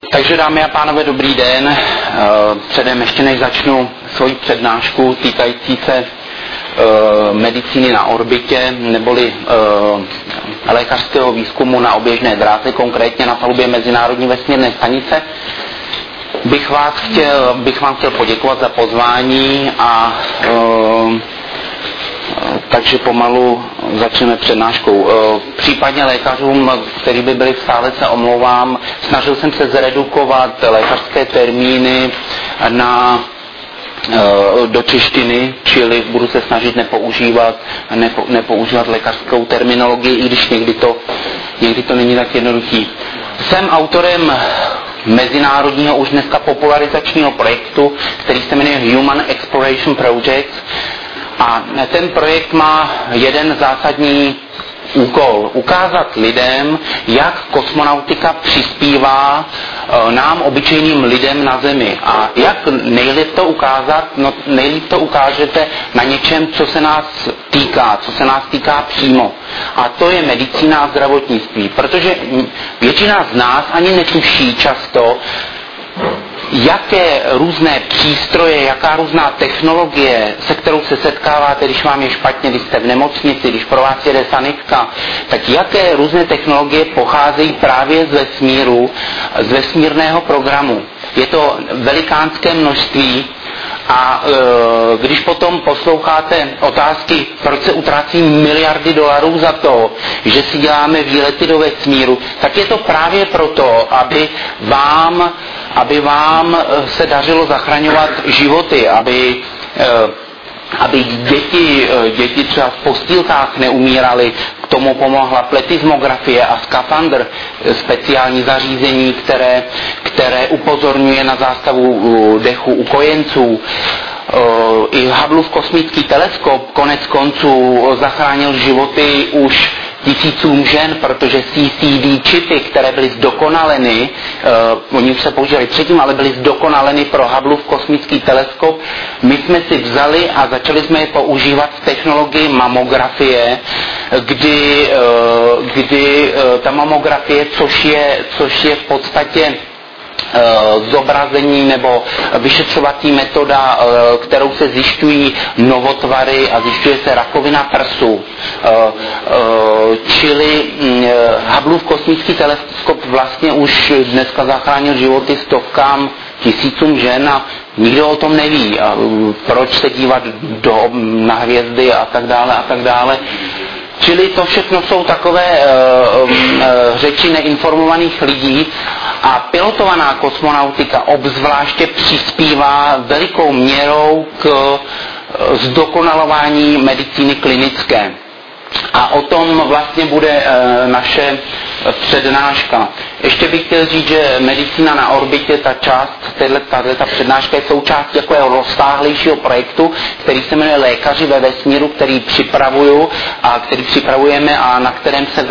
Takže dámy a pánové, dobrý den. Předem ještě než začnu svoji přednášku týkající se medicíny na orbitě, neboli lékařského výzkumu na oběžné dráze, konkrétně na palubě Mezinárodní vesmírné stanice, bych vám chtěl poděkovat za pozvání a takže pomalu začneme přednáškou. Případně lékařům, kteří by byli v sále, se omlouvám. Snažil jsem se zredukovat lékařské termíny do češtiny, čili budu se snažit nepoužívat lékařskou terminologii, i když někdy to není tak jednoduchý. Jsem autorem mezinárodního už dneska popularizačního projektu, který se jmenuje Human Exploration Project. A ten projekt má jeden zásadní úkol. Ukázat lidem, jak kosmonautika přispívá nám, obyčejným lidem na Zemi. A jak nejlíp to ukázat? No, nejlíp to ukážete na něčem, co se nás týká přímo. A to je medicína a zdravotnictví. Protože většina z nás ani netuší často, jaké různé přístroje, jaká různá technologie, se kterou se setkáváte, když vám je špatně, když jste v nemocnici, když pro vás jede sanitka, tak jaké různé technologie pocházejí právě z vesmíru, z vesmírného programu. Je to velikánské množství a když potom posloucháte otázky, proč se utrácí miliardy dolarů za to, že si děláme výlety do vesmíru, tak je to právě proto, aby vám se dařilo zachraňovat životy, aby děti třeba v postýlkách neumíraly. K tomu pomohla pletismografie a skafandr, speciální zařízení, které upozorňuje na zástavu dechu u kojenců. I Hubbleův kosmický teleskop konec konců zachránil životy už tisícům žen, protože CCD čipy, které byly zdokonaleny, oni už se používali předtím, ale byly zdokonaleny pro Hubbleův kosmický teleskop, my jsme si vzali a začali jsme je používat v technologii mamografie, kdy ta mamografie, což je v podstatě zobrazení nebo vyšetřovací metoda, kterou se zjišťují novotvary a zjišťuje se rakovina prsu. Čili Hubbleův kosmický teleskop vlastně už dneska zachránil životy stovkám, tisícům žen a nikdo o tom neví. Proč se dívat na hvězdy a tak dále. Čili to všechno jsou takové řeči neinformovaných lidí a pilotovaná kosmonautika obzvláště přispívá velikou měrou k zdokonalování medicíny klinické. A o tom vlastně bude naše přednáška. Ještě bych chtěl říct, že medicína na orbitě, ta přednáška je součást takového rozsáhlejšího projektu, který se jmenuje Lékaři ve vesmíru, který připravujeme a na kterém se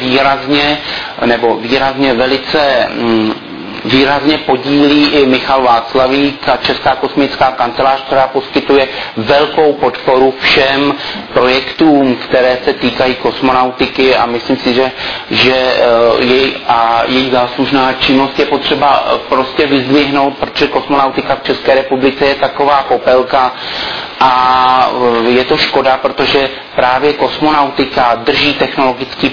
výrazně podílí i Michal Václavík a Česká kosmická kancelář, která poskytuje velkou podporu všem projektům, které se týkají kosmonautiky a myslím si, že její záslužná činnost je potřeba prostě vyzdvihnout, protože kosmonautika v České republice je taková popelka a je to škoda, protože právě kosmonautika drží technologický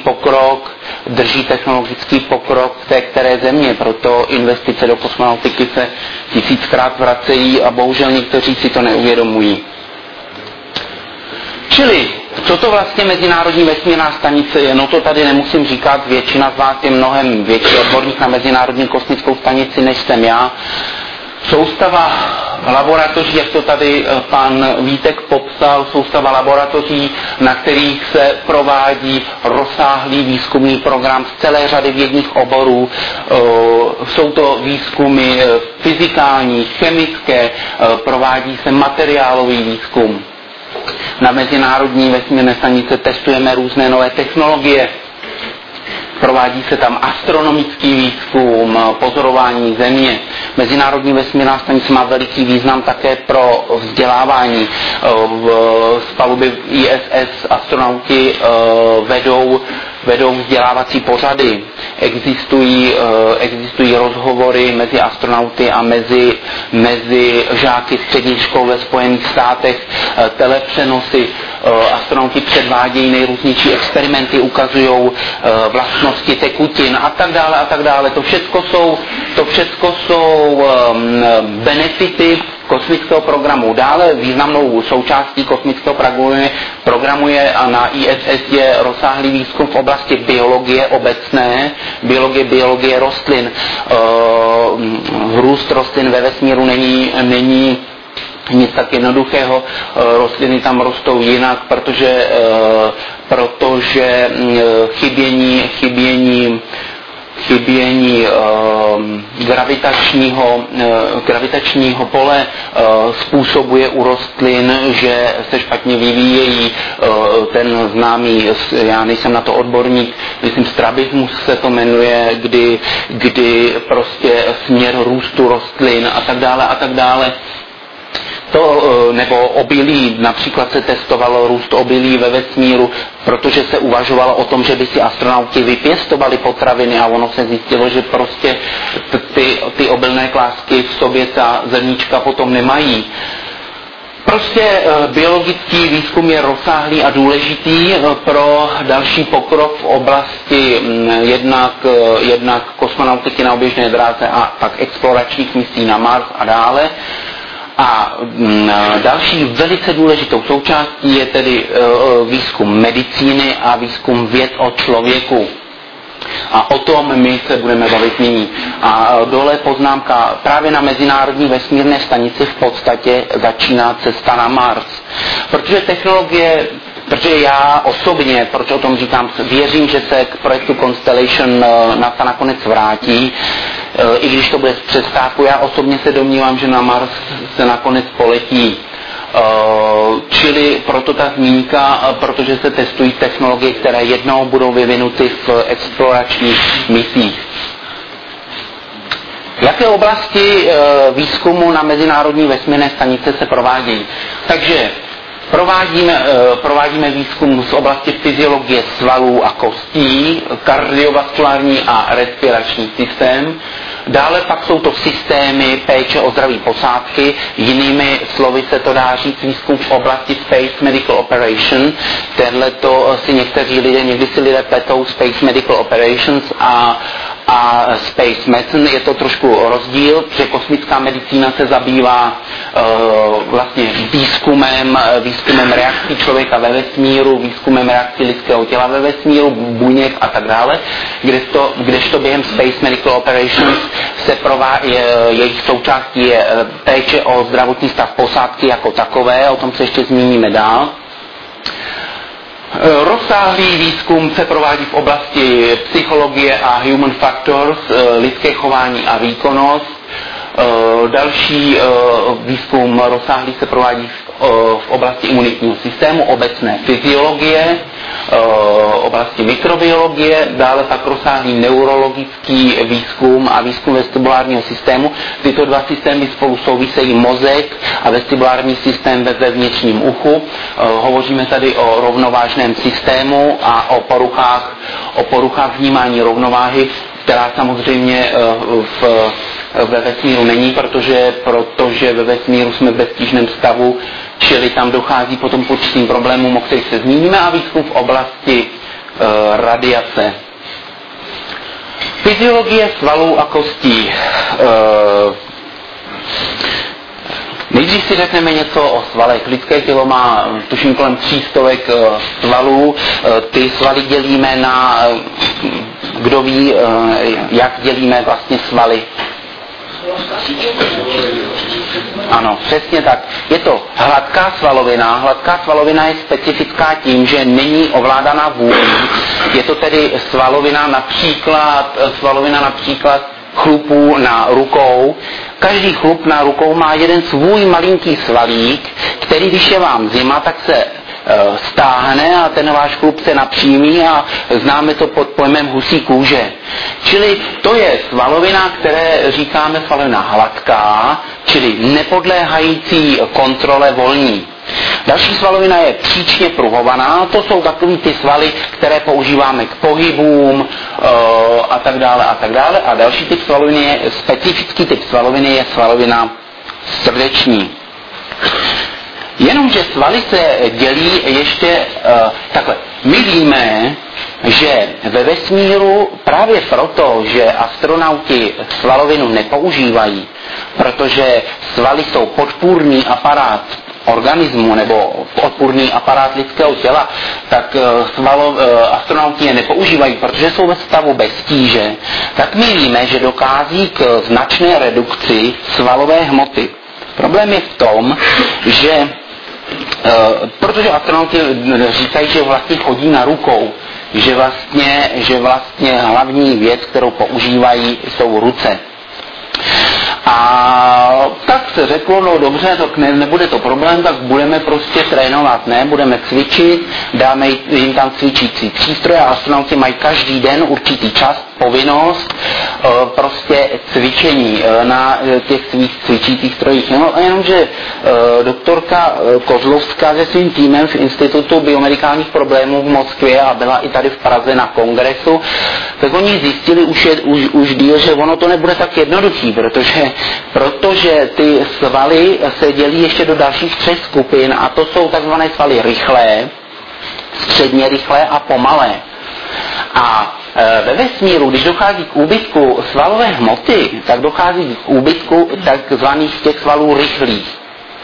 pokrok té které země, proto investice do kosmonautiky se tisíckrát vracejí a bohužel někteří si to neuvědomují. Čili, co to vlastně Mezinárodní vesmírná stanice je? No to tady nemusím říkat, většina z vás je mnohem větší odborník na Mezinárodní kosmickou stanici, než jsem já. Soustava laboratoří, jak to tady pan Vítek popsal, soustava laboratoří, na kterých se provádí rozsáhlý výzkumný program z celé řady vědních oborů. Jsou to výzkumy fyzikální, chemické, provádí se materiálový výzkum. Na Mezinárodní vesmírné stanici testujeme různé nové technologie. Provádí se tam astronomický výzkum, pozorování Země. Mezinárodní vesmírná stanice má veliký význam také pro vzdělávání. Z paluby ISS astronauti vedou vedou vzdělávací pořady, existují rozhovory mezi astronauty a mezi žáky středních škol ve Spojených státech, telepřenosy, astronauti předvádějí nejrůznější experimenty, ukazují vlastnosti tekutin a tak dále. To všechno jsou benefity kosmického programu. Dále významnou součástí kosmického programu je a na ISS je rozsáhlý výzkum v oblasti biologie obecné, biologie rostlin. Růst rostlin ve vesmíru není nic tak jednoduchého, rostliny tam rostou jinak, protože chybění gravitačního pole způsobuje u rostlin, že se špatně vyvíjejí. Ten známý, já nejsem na to odborník, myslím strabismus se to jmenuje, kdy prostě směr růstu rostlin a tak dále. Nebo obilí, například se testovalo růst obilí ve vesmíru, protože se uvažovalo o tom, že by si astronauti vypěstovali potraviny a ono se zjistilo, že prostě ty obilné klásky v sobě ta zrníčka potom nemají. Prostě biologický výzkum je rozsáhlý a důležitý pro další pokrok v oblasti jednak kosmonautiky na oběžné dráze a pak exploračních misí na Mars a dále. A další velice důležitou součástí je tedy výzkum medicíny a výzkum věd o člověku. A o tom my se budeme bavit nyní. A dole poznámka, právě na Mezinárodní vesmírné stanici v podstatě začíná cesta na Mars. Protože já osobně, proč o tom říkám, věřím, že se k projektu Constellation NASA nakonec vrátí, i když to bude z přestávku, já osobně se domnívám, že na Mars se nakonec poletí. Čili proto ta zmínka, protože se testují technologie, které jednou budou vyvinuty v exploračních misích. Jaké oblasti výzkumu na Mezinárodní vesmírné stanice se provádějí? Takže provádíme výzkum z oblasti fyziologie svalů a kostí, kardiovaskulární a respirační systém. Dále pak jsou to systémy péče o zdraví posádky, jinými slovy se to dá říct výzkum v oblasti Space Medical Operation. Tenhle to si někdy si lidé pletou Space Medical Operations a Space Medicine. Je to trošku rozdíl, protože kosmická medicína se zabývá vlastně výzkumem reakcí člověka ve vesmíru, výzkumem reakcí lidského těla ve vesmíru, buněk a tak dále, kdežto během Space Medical Operations jejich součástí je péče o zdravotní stav posádky jako takové, o tom se ještě zmíníme dál. Rozsáhlý výzkum se provádí v oblasti psychologie a human factors, lidské chování a výkonnost. Další výzkum rozsáhlý se provádí v oblasti imunitního systému, obecné fyziologie, oblasti mikrobiologie, dále pak rozsáhlý neurologický výzkum a výzkum vestibulárního systému. Tyto dva systémy spolu souvisejí, mozek a vestibulární systém ve vnitřním uchu. Hovoříme tady o rovnovážném systému a o poruchách vnímání rovnováhy, která samozřejmě ve vesmíru není, protože ve vesmíru jsme v beztížném stavu, čili tam dochází potom k určitým problémům, o kterých se zmíníme, a výzkum v oblasti radiace. Fyziologie svalů a kostí. Nejdřív si řekneme něco o svalech. Lidské tělo má, tuším, kolem 300 svalů. Ty svaly dělíme na, kdo ví, jak dělíme vlastně svaly. Ano, přesně tak. Je to hladká svalovina. Hladká svalovina je specifická tím, že není ovládaná vůlí. Je to tedy svalovina například chlupů na rukou. Každý chlup na rukou má jeden svůj malinký svalík, který, když je vám zima, tak se stáhne a ten váš chlup se napřímí a známe to pod pojmem husí kůže. Čili to je svalovina, které říkáme svalovina hladká, čili nepodléhající kontrole volní. Další svalovina je příčně pruhovaná, to jsou takový ty svaly, které používáme k pohybům a tak dále a tak dále. A další typ svaloviny je, specifický typ svaloviny je svalovina srdeční. Jenomže svaly se dělí ještě takhle. My víme, že ve vesmíru právě proto, že astronauti svalovinu nepoužívají, protože svaly jsou podpůrný aparát organismu nebo podpůrný aparát lidského těla, tak astronauti je nepoužívají, protože jsou ve stavu bez tíže, tak my víme, že dochází k značné redukci svalové hmoty. Problém je v tom, že protože astronauti říkají, že vlastně chodí na rukou, že vlastně hlavní věc, kterou používají, jsou ruce. A tak se řeklo, no dobře, tak nebude to problém, tak budeme prostě trénovat, ne, budeme cvičit, dáme jim tam cvičící přístroje a astronauti mají každý den určitý čas, povinnost prostě cvičení na těch svých cvičících strojích. No, jenomže doktorka Kozlovská se svým týmem v Institutu biomedikálních problémů v Moskvě a byla i tady v Praze na kongresu, tak oni zjistili už díl, že ono to nebude tak jednoduchý, protože ty svaly se dělí ještě do dalších 3 skupin a to jsou takzvané svaly rychlé, středně rychlé a pomalé. A ve vesmíru, když dochází k úbytku svalové hmoty, tak dochází k úbytku takzvaných těch svalů rychlých.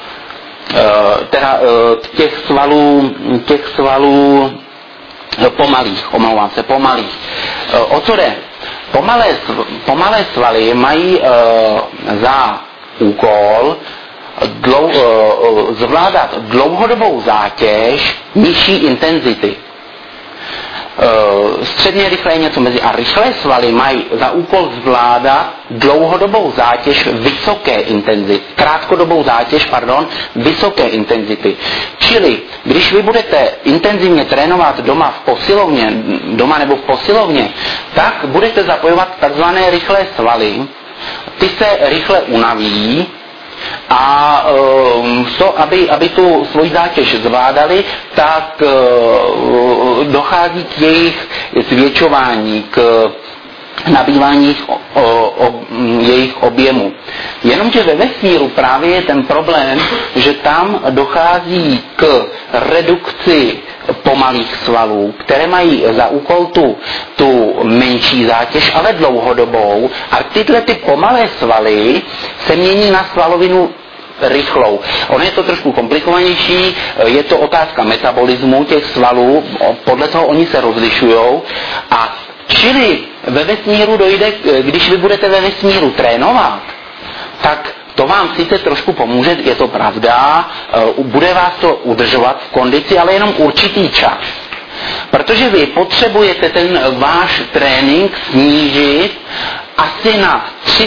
Těch svalů pomalých, omlouvám se, pomalých. O co jde? Pomalé svaly mají za úkol zvládat dlouhodobou zátěž nižší intenzity. Středně rychlé je něco mezi a rychlé svaly mají za úkol zvládat dlouhodobou zátěž vysoké intenzity, krátkodobou zátěž, vysoké intenzity. Čili, když vy budete intenzivně trénovat doma nebo v posilovně, tak budete zapojovat takzvané rychlé svaly, ty se rychle unaví a aby tu svoji zátěž zvládali, tak dochází k jejich zvětšování, k nabývání jejich objemu. Jenomže ve vesmíru právě je ten problém, že tam dochází k redukci pomalých svalů, které mají za úkol tu menší zátěž, ale dlouhodobou. A tyhle ty pomalé svaly se mění na svalovinu rychlou. Ono je to trošku komplikovanější, je to otázka metabolismu těch svalů, podle toho oni se rozlišujou. A čili ve vesmíru dojde, když vy budete ve vesmíru trénovat, tak to vám sice trošku pomůže, je to pravda, bude vás to udržovat v kondici, ale jenom určitý čas. Protože vy potřebujete ten váš trénink snížit asi na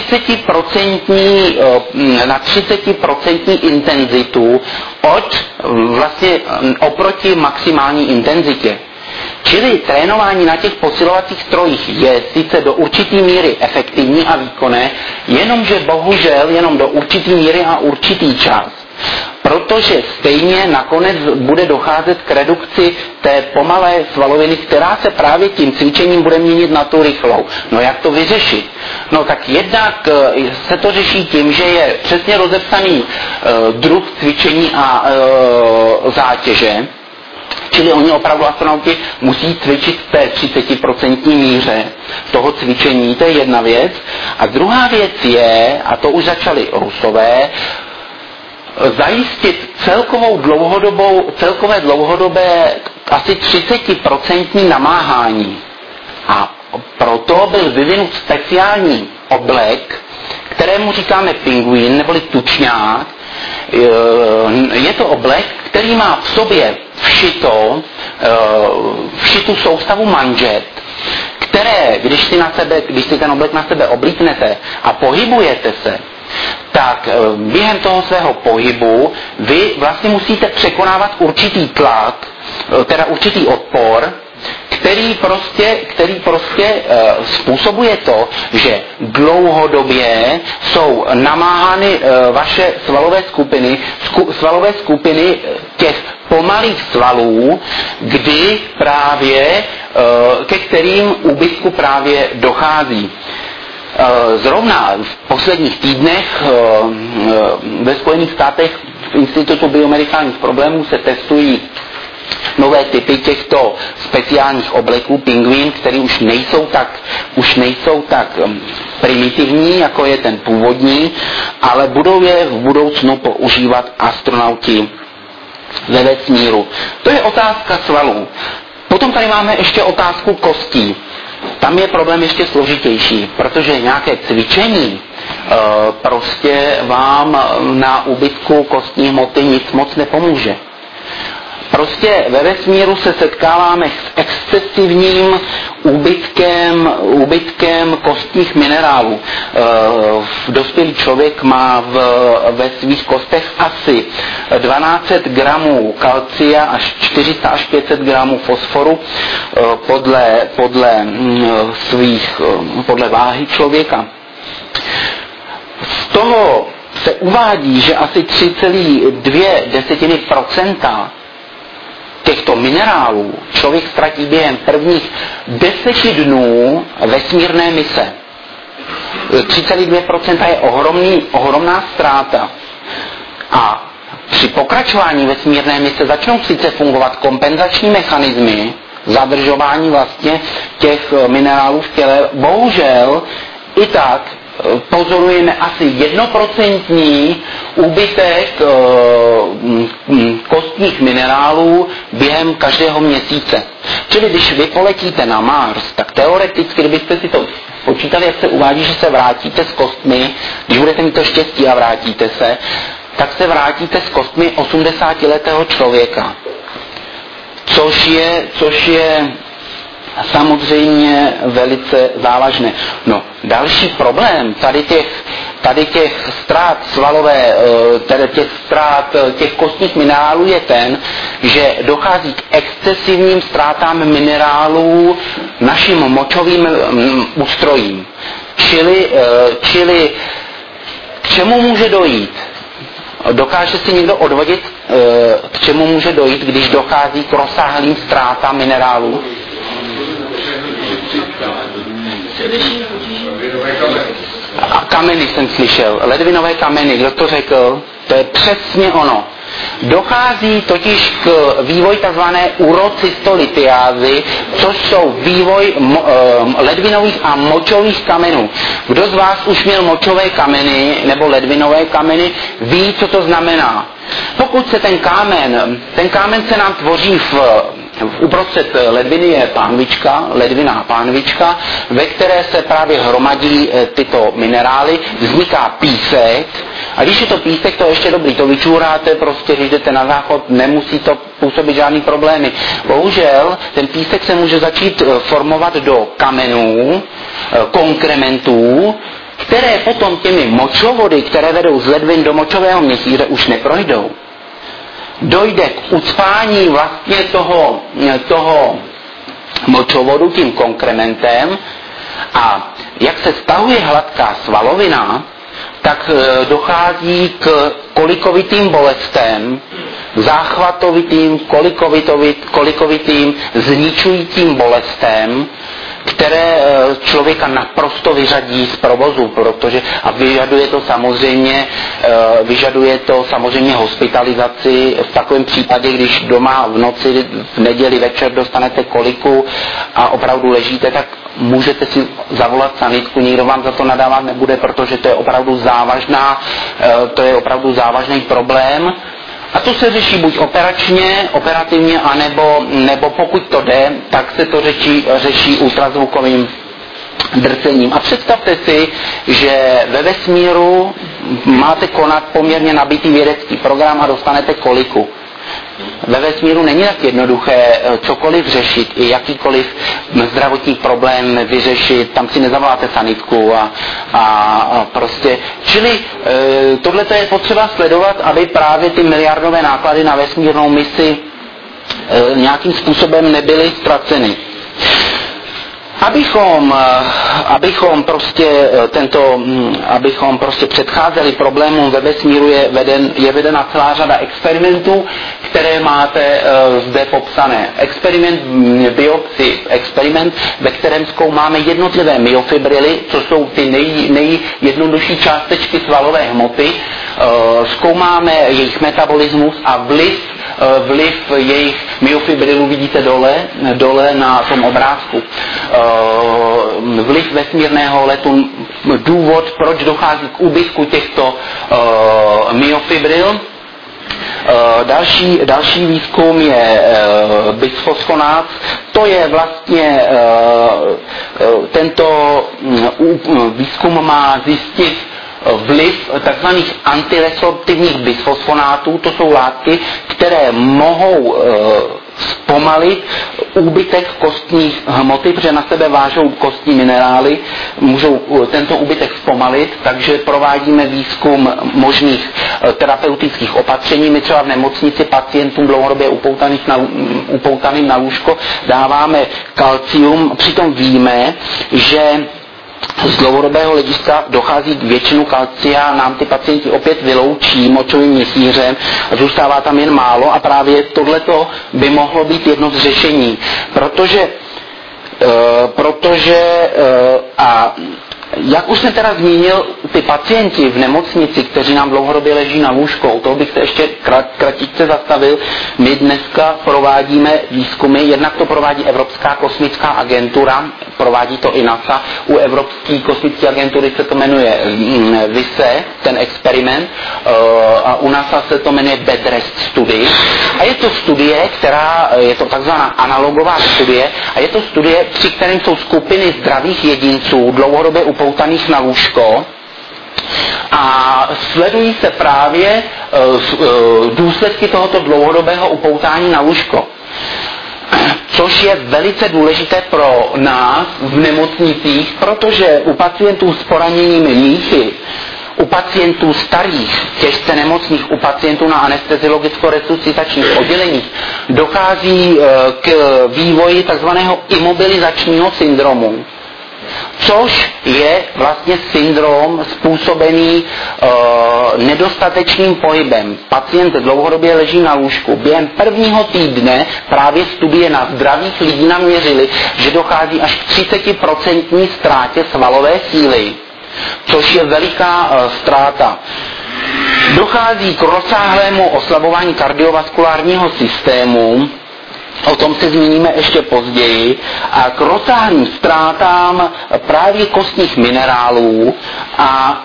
30% intenzitu oproti maximální intenzitě. Čili trénování na těch posilovacích strojích je sice do určitý míry efektivní a výkonné, jenomže bohužel jenom do určitý míry a určitý čas. Protože stejně nakonec bude docházet k redukci té pomalé svaloviny, která se právě tím cvičením bude měnit na tu rychlou. No jak to vyřešit? No tak jednak se to řeší tím, že je přesně rozepsaný druh cvičení a zátěže. Čili oni opravdu astronauti musí cvičit v té 30% míře toho cvičení, to je jedna věc. A druhá věc je, a to už začali Rusové, zajistit celkové dlouhodobé asi 30% namáhání. A proto byl vyvinut speciální oblek, kterému říkáme pingvín neboli tučňák. Je to oblek, který má v sobě všitou soustavu manžet, které, když si ten oblek na sebe oblíknete a pohybujete se, tak během toho svého pohybu vy vlastně musíte překonávat určitý tlak, teda určitý odpor, který prostě způsobuje to, že dlouhodobě jsou namáhány vaše svalové skupiny těch pomalých svalů, kdy právě ke kterým úbytku právě dochází. Zrovna v posledních týdnech ve Spojených státech v Institutu biomedikálních problémů se testují nové typy těchto speciálních obleků pingvín, které už nejsou tak primitivní, jako je ten původní, ale budou je v budoucnu používat astronauti ve vesmíru. To je otázka svalů. Potom tady máme ještě otázku kostí. Tam je problém ještě složitější, protože nějaké cvičení prostě vám na úbytku kostní hmoty nic moc nepomůže. Prostě ve vesmíru se setkáváme s excesivním úbytkem kostních minerálů. Dospělý člověk má ve svých kostech asi 1200 gramů kalcia až 400 až 500 gramů fosforu podle váhy člověka. Z toho se uvádí, že asi 3,2% těchto minerálů člověk ztratí během prvních 10 dnů vesmírné mise. 3,2% je ohromná ztráta. A při pokračování vesmírné mise začnou sice fungovat kompenzační mechanismy, zadržování vlastně těch minerálů v těle. Bohužel i tak pozorujeme asi 1% úbytek kostních minerálů během každého měsíce. Čili když vy poletíte na Mars, tak teoreticky, kdybyste si to počítali, jak se uvádí, že se vrátíte s kostmi, když budete mít to štěstí a vrátíte se, tak se vrátíte s kostmi 80letého člověka. Což je samozřejmě velice závažné. No, další problém tady těch ztrát těch kostních minerálů je ten, že dochází k excesivním ztrátám minerálů našim močovým ústrojím. Čili k čemu může dojít? Dokáže si někdo odvodit, k čemu může dojít, když dochází k rozsáhlým ztrátám minerálů? A kameny jsem slyšel, ledvinové kameny, kdo to řekl? To je přesně ono. Dochází totiž k vývoji tzv. Urocystolithiázy, což jsou vývoj ledvinových a močových kamenů. Kdo z vás už měl močové kameny nebo ledvinové kameny, ví, co to znamená. Pokud se ten kámen se nám tvoří uprostřed ledviny je ledviná pánvička, ve které se právě hromadí tyto minerály, vzniká písek, a když je to písek, to ještě dobrý, to vyčůráte, prostě když jdete na záchod, nemusí to působit žádný problémy. Bohužel ten písek se může začít formovat do kamenů, konkrementů, které potom těmi močovody, které vedou z ledvin do močového měchýře, už neprojdou. Dojde k ucpání vlastně toho močovodu tím konkrementem, a jak se stahuje hladká svalovina, tak dochází k kolikovitým bolestem, záchvatovitým, kolikovitým, zničujícím bolestem, které člověka naprosto vyřadí z provozu, protože a vyžaduje to samozřejmě hospitalizaci v takovém případě, když doma v noci, v neděli večer dostanete koliku a opravdu ležíte, tak můžete si zavolat sanitku, nikdo vám za to nadávat nebude, protože to je opravdu závažný problém. A to se řeší buď operativně, nebo pokud to jde, tak se to řeší ultrazvukovým drcením. A představte si, že ve vesmíru máte konat poměrně nabitý vědecký program a dostanete koliku. Ve vesmíru není tak jednoduché cokoliv řešit, i jakýkoliv zdravotní problém vyřešit, tam si nezavoláte sanitku a prostě. Čili tohle je potřeba sledovat, aby právě ty miliardové náklady na vesmírnou misi nějakým způsobem nebyly ztraceny. Abychom prostě předcházeli problémům ve vesmíru, je vedena celá řada experimentů, které máte zde popsané. Experiment, ve kterém zkoumáme jednotlivé myofibrily, co jsou ty nejjednodušší částečky svalové hmoty, zkoumáme jejich metabolismus a vliv jejich myofibrilů vidíte dole na tom obrázku. Vliv vesmírného letu, důvod, proč dochází k úbytku těchto myofibril. Další výzkum je bisfosfonát. To je vlastně tento výzkum má zjistit vliv tzv. Antiresorptivních bisfosfonátů. To jsou látky, které mohou zpomalit úbytek kostních hmoty, protože na sebe vážou kostní minerály, můžou tento úbytek zpomalit, takže provádíme výzkum možných terapeutických opatření. My třeba v nemocnici pacientům dlouhodobě upoutaným na lůžko dáváme kalcium, přitom víme, že z dlouhodobého hlediska dochází k většinu kalcia, nám ty pacienti opět vyloučí močovým měchýřem, zůstává tam jen málo a právě tohleto by mohlo být jedno z řešení, protože jak už jsem teda zmínil, ty pacienti v nemocnici, kteří nám dlouhodobě leží na lůžku, toho bych se ještě kratičce zastavil, my dneska provádíme výzkumy, jednak to provádí Evropská kosmická agentura, provádí to i NASA, u Evropské kosmické agentury se to jmenuje VISE, ten experiment, a u NASA se to jmenuje Bed Rest Study. A je to studie, je to takzvaná analogová studie, a je to studie, při kterém jsou skupiny zdravých jedinců dlouhodobě upoutaných na lůžko a sledují se právě důsledky tohoto dlouhodobého upoutání na lůžko. Což je velice důležité pro nás v nemocnicích, protože u pacientů s poraněním míchy, u pacientů starých, těžce nemocných, u pacientů na anesteziologicko-resuscitačních odděleních dochází k vývoji tzv. Imobilizačního syndromu, což je vlastně syndrom způsobený nedostatečným pohybem. Pacient dlouhodobě leží na lůžku. Během prvního týdne právě studie na zdravých lidí naměřily, že dochází až k 30% ztrátě svalové síly, což je veliká ztráta. Dochází k rozsáhlému oslabování kardiovaskulárního systému, o tom se zmíníme ještě později, a k rozsáhlým ztrátám právě kostních minerálů a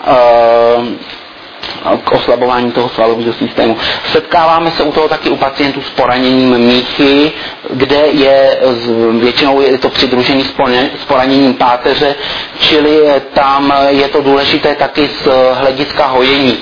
k oslabování toho svalového systému. Setkáváme se u toho taky u pacientů s poraněním míchy, kde většinou je to přidružený s poraněním páteře, čili tam je to důležité taky z hlediska hojení.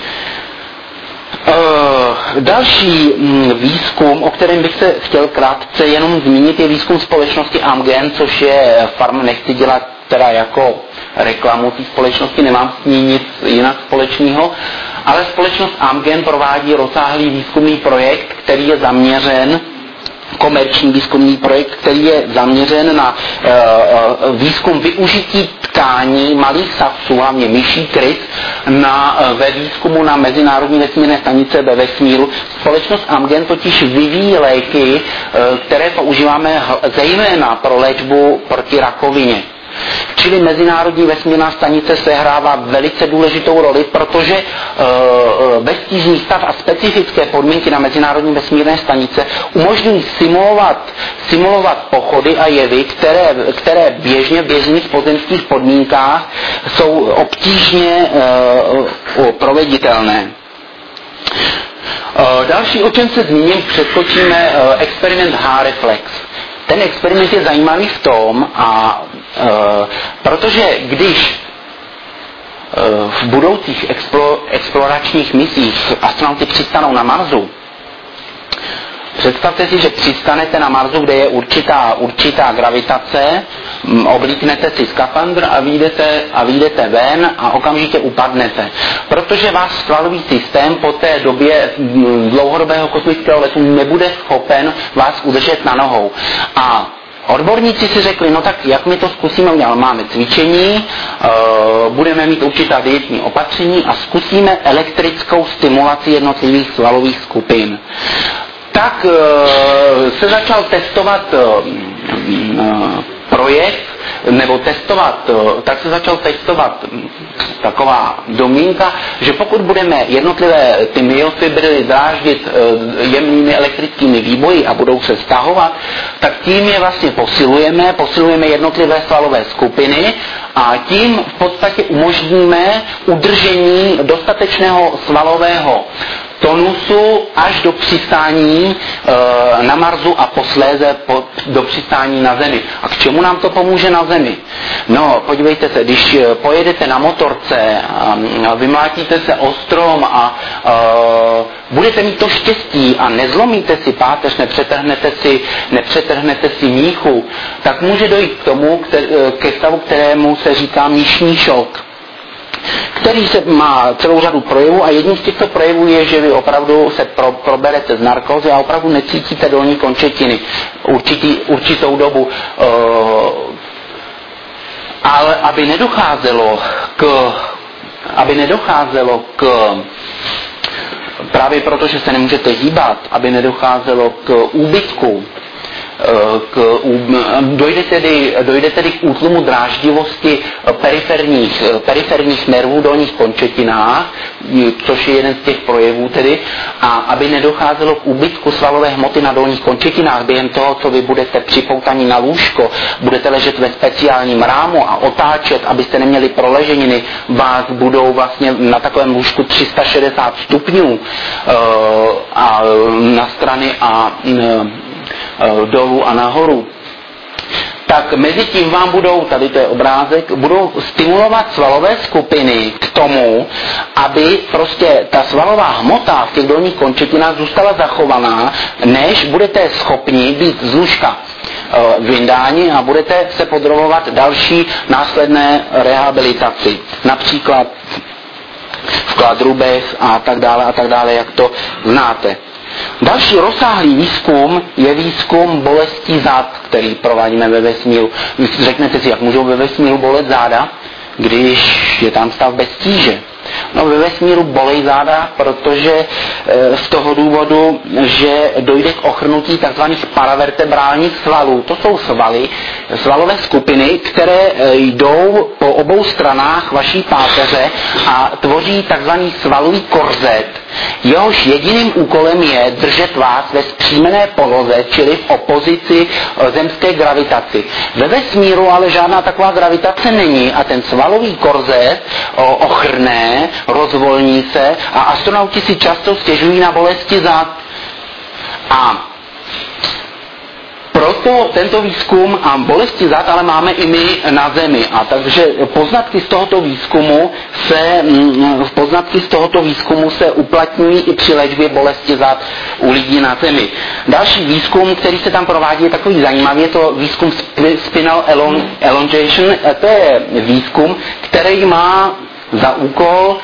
Další výzkum, o kterém bych se chtěl krátce jenom zmínit, je výzkum společnosti Amgen, což je nechci dělat teda jako reklamu té společnosti, nemám s ní nic jinak společného, ale společnost Amgen provádí rozsáhlý výzkumný projekt, který je zaměřen komerční výzkumný projekt, který je zaměřen na výzkum využití tkání malých savců, hlavně myší krys, ve výzkumu na Mezinárodní vesmírné stanice ve vesmíru. Společnost Amgen totiž vyvíjí léky, které používáme zejména pro léčbu proti rakovině. Čili Mezinárodní vesmírná stanice sehrává velice důležitou roli, protože vesmírný stav a specifické podmínky na Mezinárodní vesmírné stanice umožňují simulovat pochody a jevy, které běžně v běžných pozemských podmínkách jsou obtížně proveditelné. Další, o čem se zmíním, přeskočíme experiment H-reflex. Ten experiment je zajímavý v tom, protože když v budoucích exploračních misích astronauti přistanou na Marsu, představte si, že přistanete na Marsu, kde je určitá gravitace, oblíknete si skafandr a vyjdete ven a okamžitě upadnete. Protože váš svalový systém po té době dlouhodobého kosmického letu nebude schopen vás udržet na nohou. A Odborníci si řekli, no tak jak my to zkusíme udělat? Máme cvičení, budeme mít určitá dietní opatření a zkusíme elektrickou stimulaci jednotlivých svalových skupin. Tak se začal testovat projekt, nebo tak se začal testovat taková domínka, že pokud budeme jednotlivé ty myofibry dráždit jemnými elektrickými výboji a budou se stahovat, tak tím je vlastně posilujeme jednotlivé svalové skupiny a tím v podstatě umožníme udržení dostatečného svalového tonusu až do přistání na Marsu a posléze do přistání na Zemi. A k čemu nám to pomůže na Zemi? No, podívejte se, když pojedete na motorce, vymlátíte se o strom a budete mít to štěstí a nezlomíte si páteř, nepřetrhnete si míchu, tak může dojít k tomu, ke stavu, kterému se říká míšní šok, který se má celou řadu projevů a jedním z těchto projevů je, že vy opravdu se proberete z narkózy a opravdu necítíte dolní končetiny určitou dobu. Ale aby nedocházelo k právě proto, že se nemůžete hýbat, aby nedocházelo k úbytku, dojde tedy k útlumu dráždivosti periferních nervů dolních končetinách, což je jeden z těch projevů tedy, a aby nedocházelo k úbytku svalové hmoty na dolních končetinách během toho, co vy budete připoutaní na lůžko, budete ležet ve speciálním rámu a otáčet, abyste neměli proleženiny, vás budou vlastně na takovém lůžku 360 stupňů a na strany a dolů a nahoru. Tak mezi tím vám budou, tady to je obrázek, budou stimulovat svalové skupiny k tomu, aby prostě ta svalová hmota v těch dolních končetinách zůstala zachovaná, než budete schopni být z lůžka vyndáni a budete se podrobovat další následné rehabilitaci. Například v kladrubech a tak dále, jak to znáte. Další rozsáhlý výzkum je výzkum bolesti zad, který provádíme ve vesmíru. Řeknete si, jak můžou ve vesmíru bolet záda, když je tam stav bez tíže. No, ve vesmíru bolej záda, protože z toho důvodu, že dojde k ochrnutí tzv. Paravertebrálních svalů. To jsou svalové skupiny, které jdou po obou stranách vaší páteře a tvoří tzv. Svalový korzet. Jehož jediným úkolem je držet vás ve zpřímené poloze, čili v opozici zemské gravitaci. Ve vesmíru ale žádná taková gravitace není a ten svalový korzet ochrne, rozvolní se a astronauti si často stěžují na bolesti zad. A proto tento výzkum a bolesti zad ale máme i my na Zemi. A takže poznatky z tohoto výzkumu se uplatňují i při léčbě bolesti zad u lidí na Zemi. Další výzkum, který se tam provádí, je takový zajímavý, je to výzkum spinal elongation. To je výzkum, který má za úkol,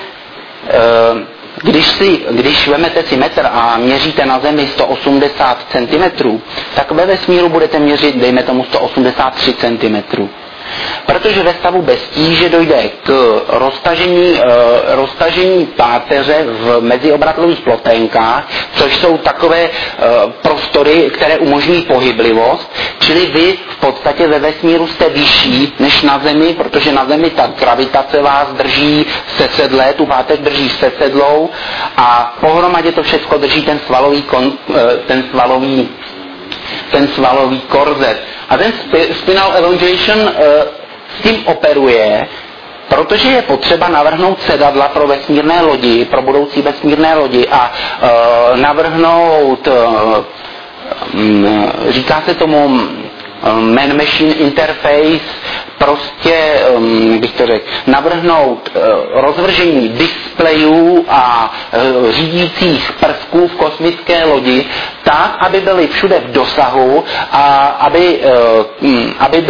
když vezmete si metr a měříte na Zemi 180 cm, tak ve vesmíru budete měřit, dejme tomu, 183 cm. Protože ve stavu bez tíže dojde k roztažení páteře v meziobratlových ploténkách, což jsou takové prostory, které umožňují pohyblivost, čili vy v podstatě ve vesmíru jste vyšší než na Zemi, protože na Zemi ta gravitace vás drží sesedlé, tu páteř drží sesedlou a pohromadě to všechno drží ten svalový korzet. A ten spinal elongation s tím operuje, protože je potřeba navrhnout sedadla pro vesmírné lodi, pro budoucí vesmírné lodi a navrhnout, říká se tomu man-machine interface, prostě, bych to řekl, navrhnout rozvržení displejů a řídících prvků v kosmické lodi, tak, aby byly všude v dosahu a aby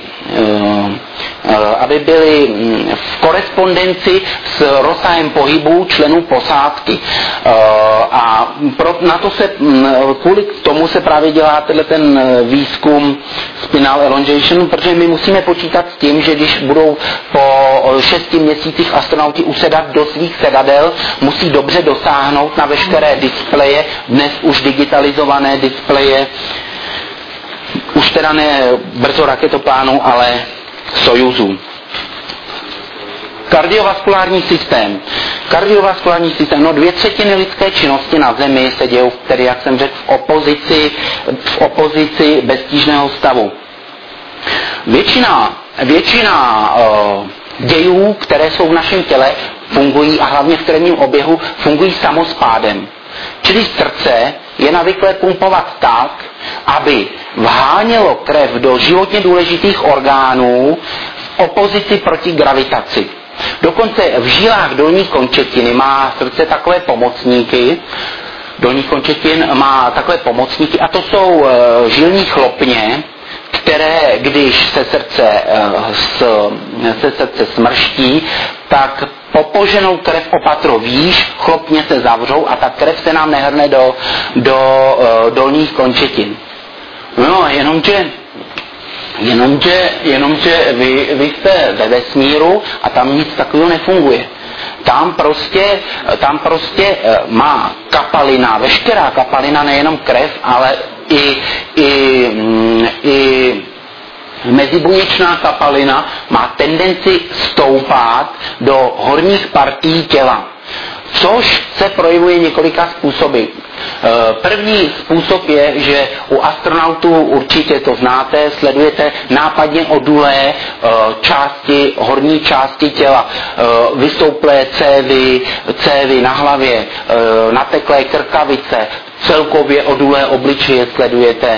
byly v korespondenci s rozsahem pohybu členů posádky. A kvůli tomu se právě dělá ten výzkum spinal elongation, protože my musíme počítat s tím, že když budou po 6 měsících astronauti usedat do svých sedadel, musí dobře dosáhnout na veškeré displeje, dnes už digitalizované displeje, už teda ne brzo raketoplánu, ale Sojuzů. Kardiovaskulární systém. No 2/3 lidské činnosti na Zemi se dějou, tedy jak jsem řekl, v opozici beztížného stavu. Většina dějů, které jsou v našem těle, fungují a hlavně v krevním oběhu fungují samospádem. Čili srdce je navyklé pumpovat tak, aby vhánělo krev do životně důležitých orgánů v opozici proti gravitaci. Dokonce v žilách dolní končetiny má srdce takové pomocníky, a to jsou žilní chlopně, které, když se srdce smrští, tak popoženou krev o patro výš, chlopně se zavřou a ta krev se nám nehrne do dolních končetin. No, jenomže vy jste ve vesmíru a tam nic takového nefunguje. Tam prostě má kapalina, veškerá kapalina, nejenom krev, ale i mezibuněčná kapalina má tendenci stoupat do horních partií těla, což se projevuje několika způsoby. První způsob je, že u astronautů určitě to znáte, sledujete nápadně odulé horní části těla, vystouplé cévy na hlavě, nateklé krkavice, celkově odulé obličeje sledujete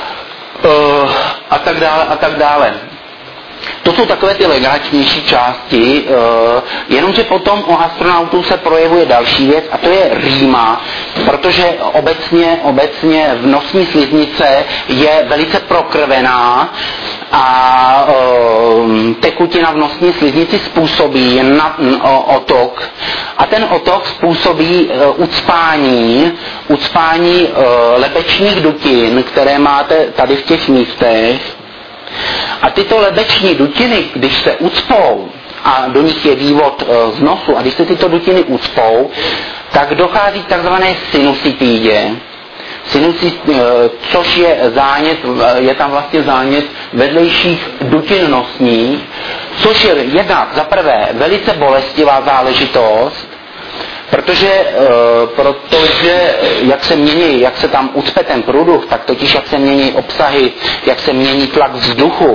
a tak dále. To jsou takové ty legračnější části, jenomže potom u astronautů se projevuje další věc a to je rýma, protože obecně v nosní sliznice je velice prokrvená a tekutina v nosní sliznici způsobí otok a ten otok způsobí ucpání lebečních dutin, které máte tady v těch místech. A tyto lebeční dutiny, když se ucpou, a do nich je vývod z nosu, a když se tyto dutiny ucpou, tak dochází k takzvané sinusitidě, což je tam vlastně zánět vedlejších dutin nosních, což je jednak za prvé velice bolestivá záležitost, protože jak se tam ucpe ten průduch, tak totiž jak se mění obsahy, jak se mění tlak vzduchu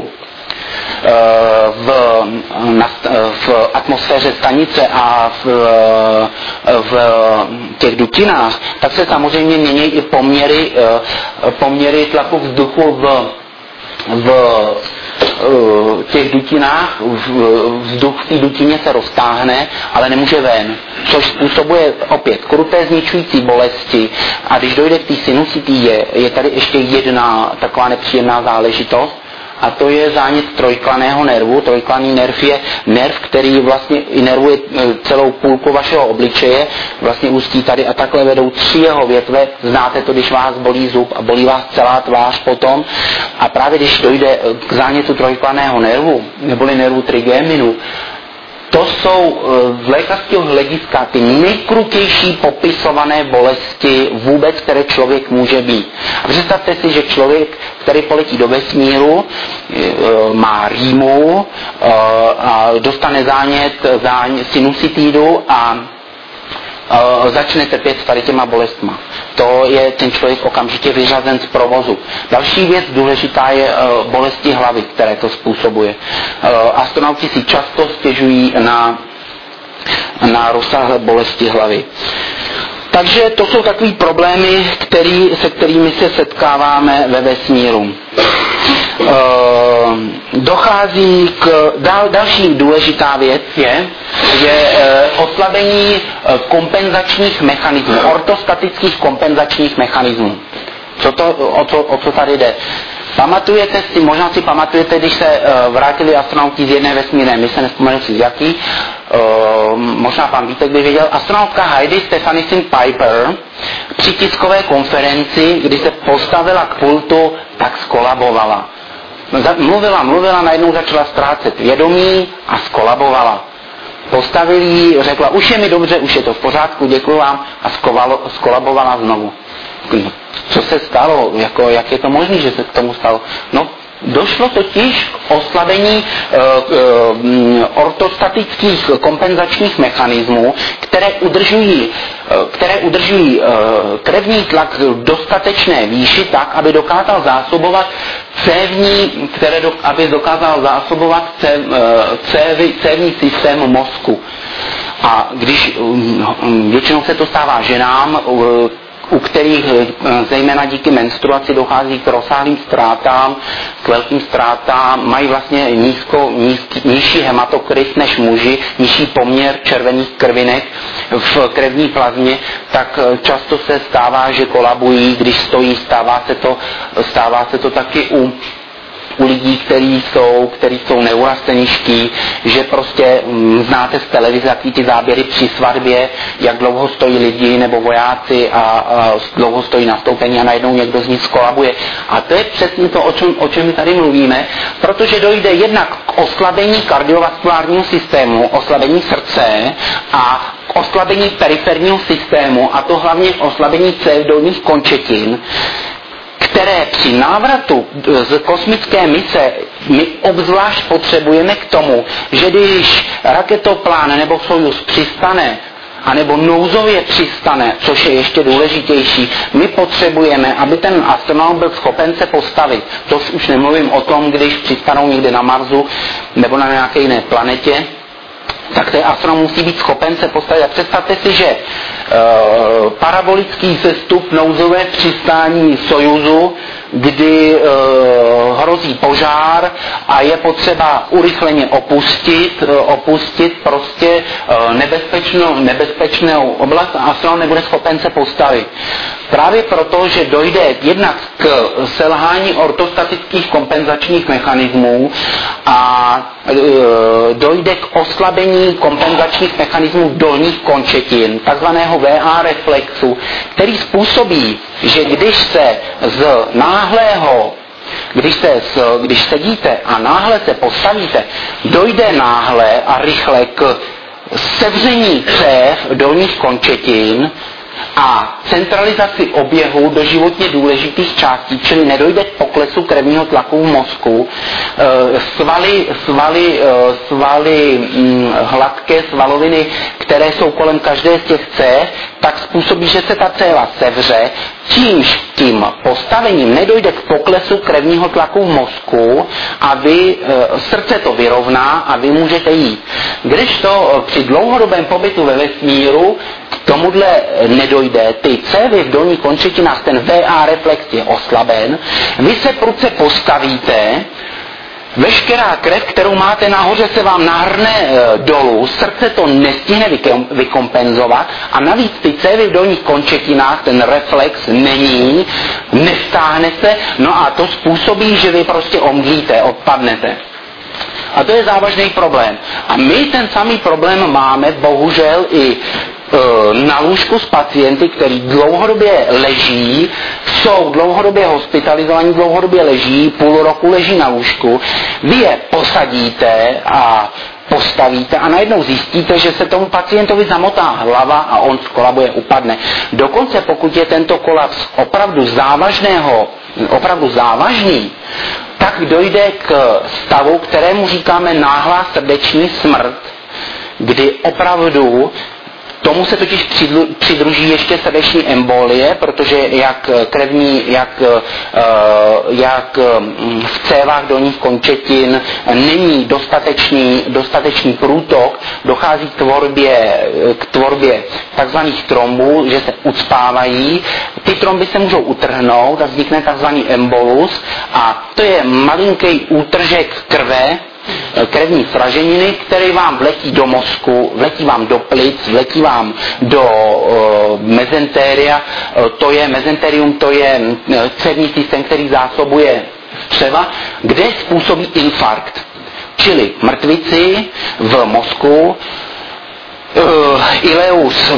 v atmosféře stanice a v těch dutinách, tak se samozřejmě mění i poměry tlaku vzduchu v těch dutinách, vzduch v té dutině se roztáhne, ale nemůže ven, což způsobuje opět kruté zničující bolesti. A když dojde k té sinusitidě, je tady ještě jedna taková nepříjemná záležitost, a to je zánět trojklaného nervu. Trojklaný nerv je nerv, který vlastně inervuje celou půlku vašeho obličeje, vlastně ústí tady a takhle vedou 3 jeho větve. Znáte to, když vás bolí zub a bolí vás celá tvář potom. A právě když dojde k zánětu trojklaného nervu, neboli nervu trigeminu, to jsou z lékařského hlediska ty nejkrutější popisované bolesti vůbec, které člověk může být. A představte si, že člověk, který poletí do vesmíru, má rýmu, a dostane zánět sinusitidu a začne trpět tady těma bolestma. To je ten člověk okamžitě vyřazen z provozu. Další věc důležitá je bolesti hlavy, které to způsobuje. Astronauti si často stěžují na rozsáhlé bolesti hlavy. Takže to jsou takový problémy, se kterými se setkáváme ve vesmíru. Dochází k další důležitá věc je oslabení kompenzačních mechanismů, ortostatických kompenzačních mechanismů. O co tady jde? Pamatujete si, možná si pamatujete, když se vrátili astronauti z jedné vesmírné mise, nevzpomenu si z jaký, možná pan Vítek by věděl, astronautka Heidi Stefanisson Piper při tiskové konferenci, kdy se postavila k pultu, tak skolabovala. Mluvila, najednou začala ztrácet vědomí a skolabovala. Postavili ji, řekla, už je mi dobře, už je to v pořádku, děkuji vám, a skolabovala znovu. Co se stalo? Jak je to možné, že se k tomu stalo? No, došlo totiž k oslabení ortostatických kompenzačních mechanismů, které udržují krevní tlak v dostatečné výši tak, aby dokázal zásobovat cévní systém mozku. A když většinou se to stává ženám, u kterých zejména díky menstruaci dochází k rozsáhlým ztrátám, k velkým ztrátám, mají vlastně nižší hematokryt než muži, nižší poměr červených krvinek v krevní plazmě, tak často se stává, že kolabují, když stojí, stává se to taky u lidí, kteří jsou neurasteničtí, že prostě znáte z televize jaký ty záběry při svatbě, jak dlouho stojí lidi nebo vojáci a dlouho stojí nastoupení a najednou někdo z nich skolabuje. A to je přesně to, o čem my tady mluvíme, protože dojde jednak k oslabení kardiovaskulárního systému, oslabení srdce a k oslabení periferního systému, a to hlavně k oslabení cév dolních končetin, které při návratu z kosmické mise my obzvlášť potřebujeme k tomu, že když raketoplán nebo Sojuz přistane, anebo nouzově přistane, což je ještě důležitější, my potřebujeme, aby ten astronaut byl schopen se postavit. To už nemluvím o tom, když přistanou někde na Marsu nebo na nějaké jiné planetě, tak ten astronaut musí být schopen se postavit. A představte si, že parabolický sestup nouzové přistání Sojuzu, kdy hrozí požár a je potřeba urychleně opustit prostě nebezpečnou oblast, a astronaut nebude schopen se postavit. Právě proto, že dojde jednak k selhání ortostatických kompenzačních mechanismů a dojde k oslabení kompenzačních mechanismů dolních končetin, takzvaného VA reflexu, který způsobí, že když sedíte a náhle se postavíte, dojde náhle a rychle k sevření cév dolních končetin a centralizaci oběhu do životně důležitých částí, čili nedojde k poklesu krevního tlaku v mozku, svaly hladké svaloviny, které jsou kolem každé z těch cév, tak způsobí, že se ta céva sevře, čímž tím postavením nedojde k poklesu krevního tlaku v mozku a srdce to vyrovná a vy můžete jít. Kdežto při dlouhodobém pobytu ve vesmíru k tomuhle nedojde, ty cévy v dolních končetinách, ten VA reflex je oslaben, vy se prudce postavíte, veškerá krev, kterou máte nahoře, se vám nahrne dolů, srdce to nestihne vykompenzovat a navíc ty cévy v dolních končetinách, ten reflex není, nevstáhne se, no a to způsobí, že vy prostě omdlíte, odpadnete. A to je závažný problém. A my ten samý problém máme bohužel i na lůžku s pacienty, který dlouhodobě leží, jsou dlouhodobě hospitalizovaní, dlouhodobě leží, půl roku leží na lůžku, vy je posadíte a postavíte a najednou zjistíte, že se tomu pacientovi zamotá hlava a on skolabuje, upadne. Dokonce pokud je tento kolaps opravdu závažný, tak dojde k stavu, kterému říkáme náhlá srdeční smrt, kdy opravdu tomu se totiž přidruží ještě srdeční embolie, protože jak v cévách dolních končetin není dostatečný průtok, dochází k tvorbě takzvaných trombů, že se ucpávají. Ty tromby se můžou utrhnout a vznikne takzvaný embolus a to je malinký útržek krve, krevní sraženiny, který vám vletí do mozku, vletí vám do plic, vletí vám do mezentéria. Mezenterium to je cévní systém, který zásobuje střeva, kde způsobí infarkt. Čili mrtvici v mozku, ileus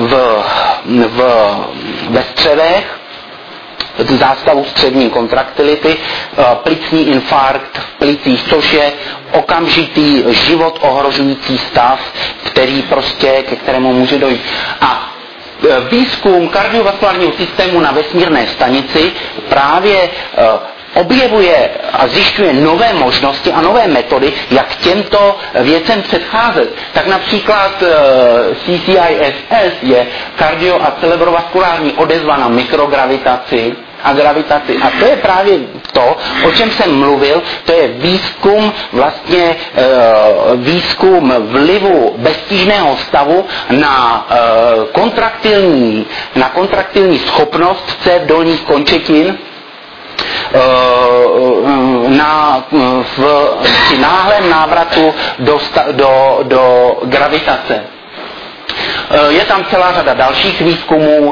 ve střevech, zástavu střevní kontraktility, plicní infarkt v plicích, což je okamžitý život ohrožující stav, ke kterému může dojít. A výzkum kardiovaskulárního systému na vesmírné stanici právě objevuje a zjišťuje nové možnosti a nové metody, jak těmto věcem předcházet. Tak například CCISS je kardio- a cerebrovaskulární odezva na mikrogravitaci a gravitaci. A to je právě to, o čem jsem mluvil, to je výzkum vlivu beztížného stavu na kontraktilní schopnost cév dolních končetin při náhlém návratu do gravitace. Je tam celá řada dalších výzkumů,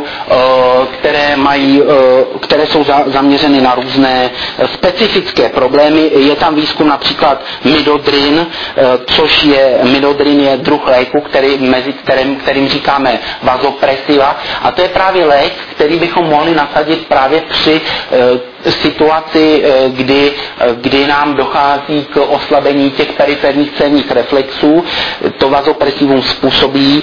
které jsou zaměřeny na různé specifické problémy. Je tam výzkum například midodrin, midodrin je druh léku, kterým říkáme vazopresiva, a to je právě lék, který bychom mohli nasadit právě při situaci, kdy nám dochází k oslabení těch periferních cévních reflexů. To vazopresivum způsobí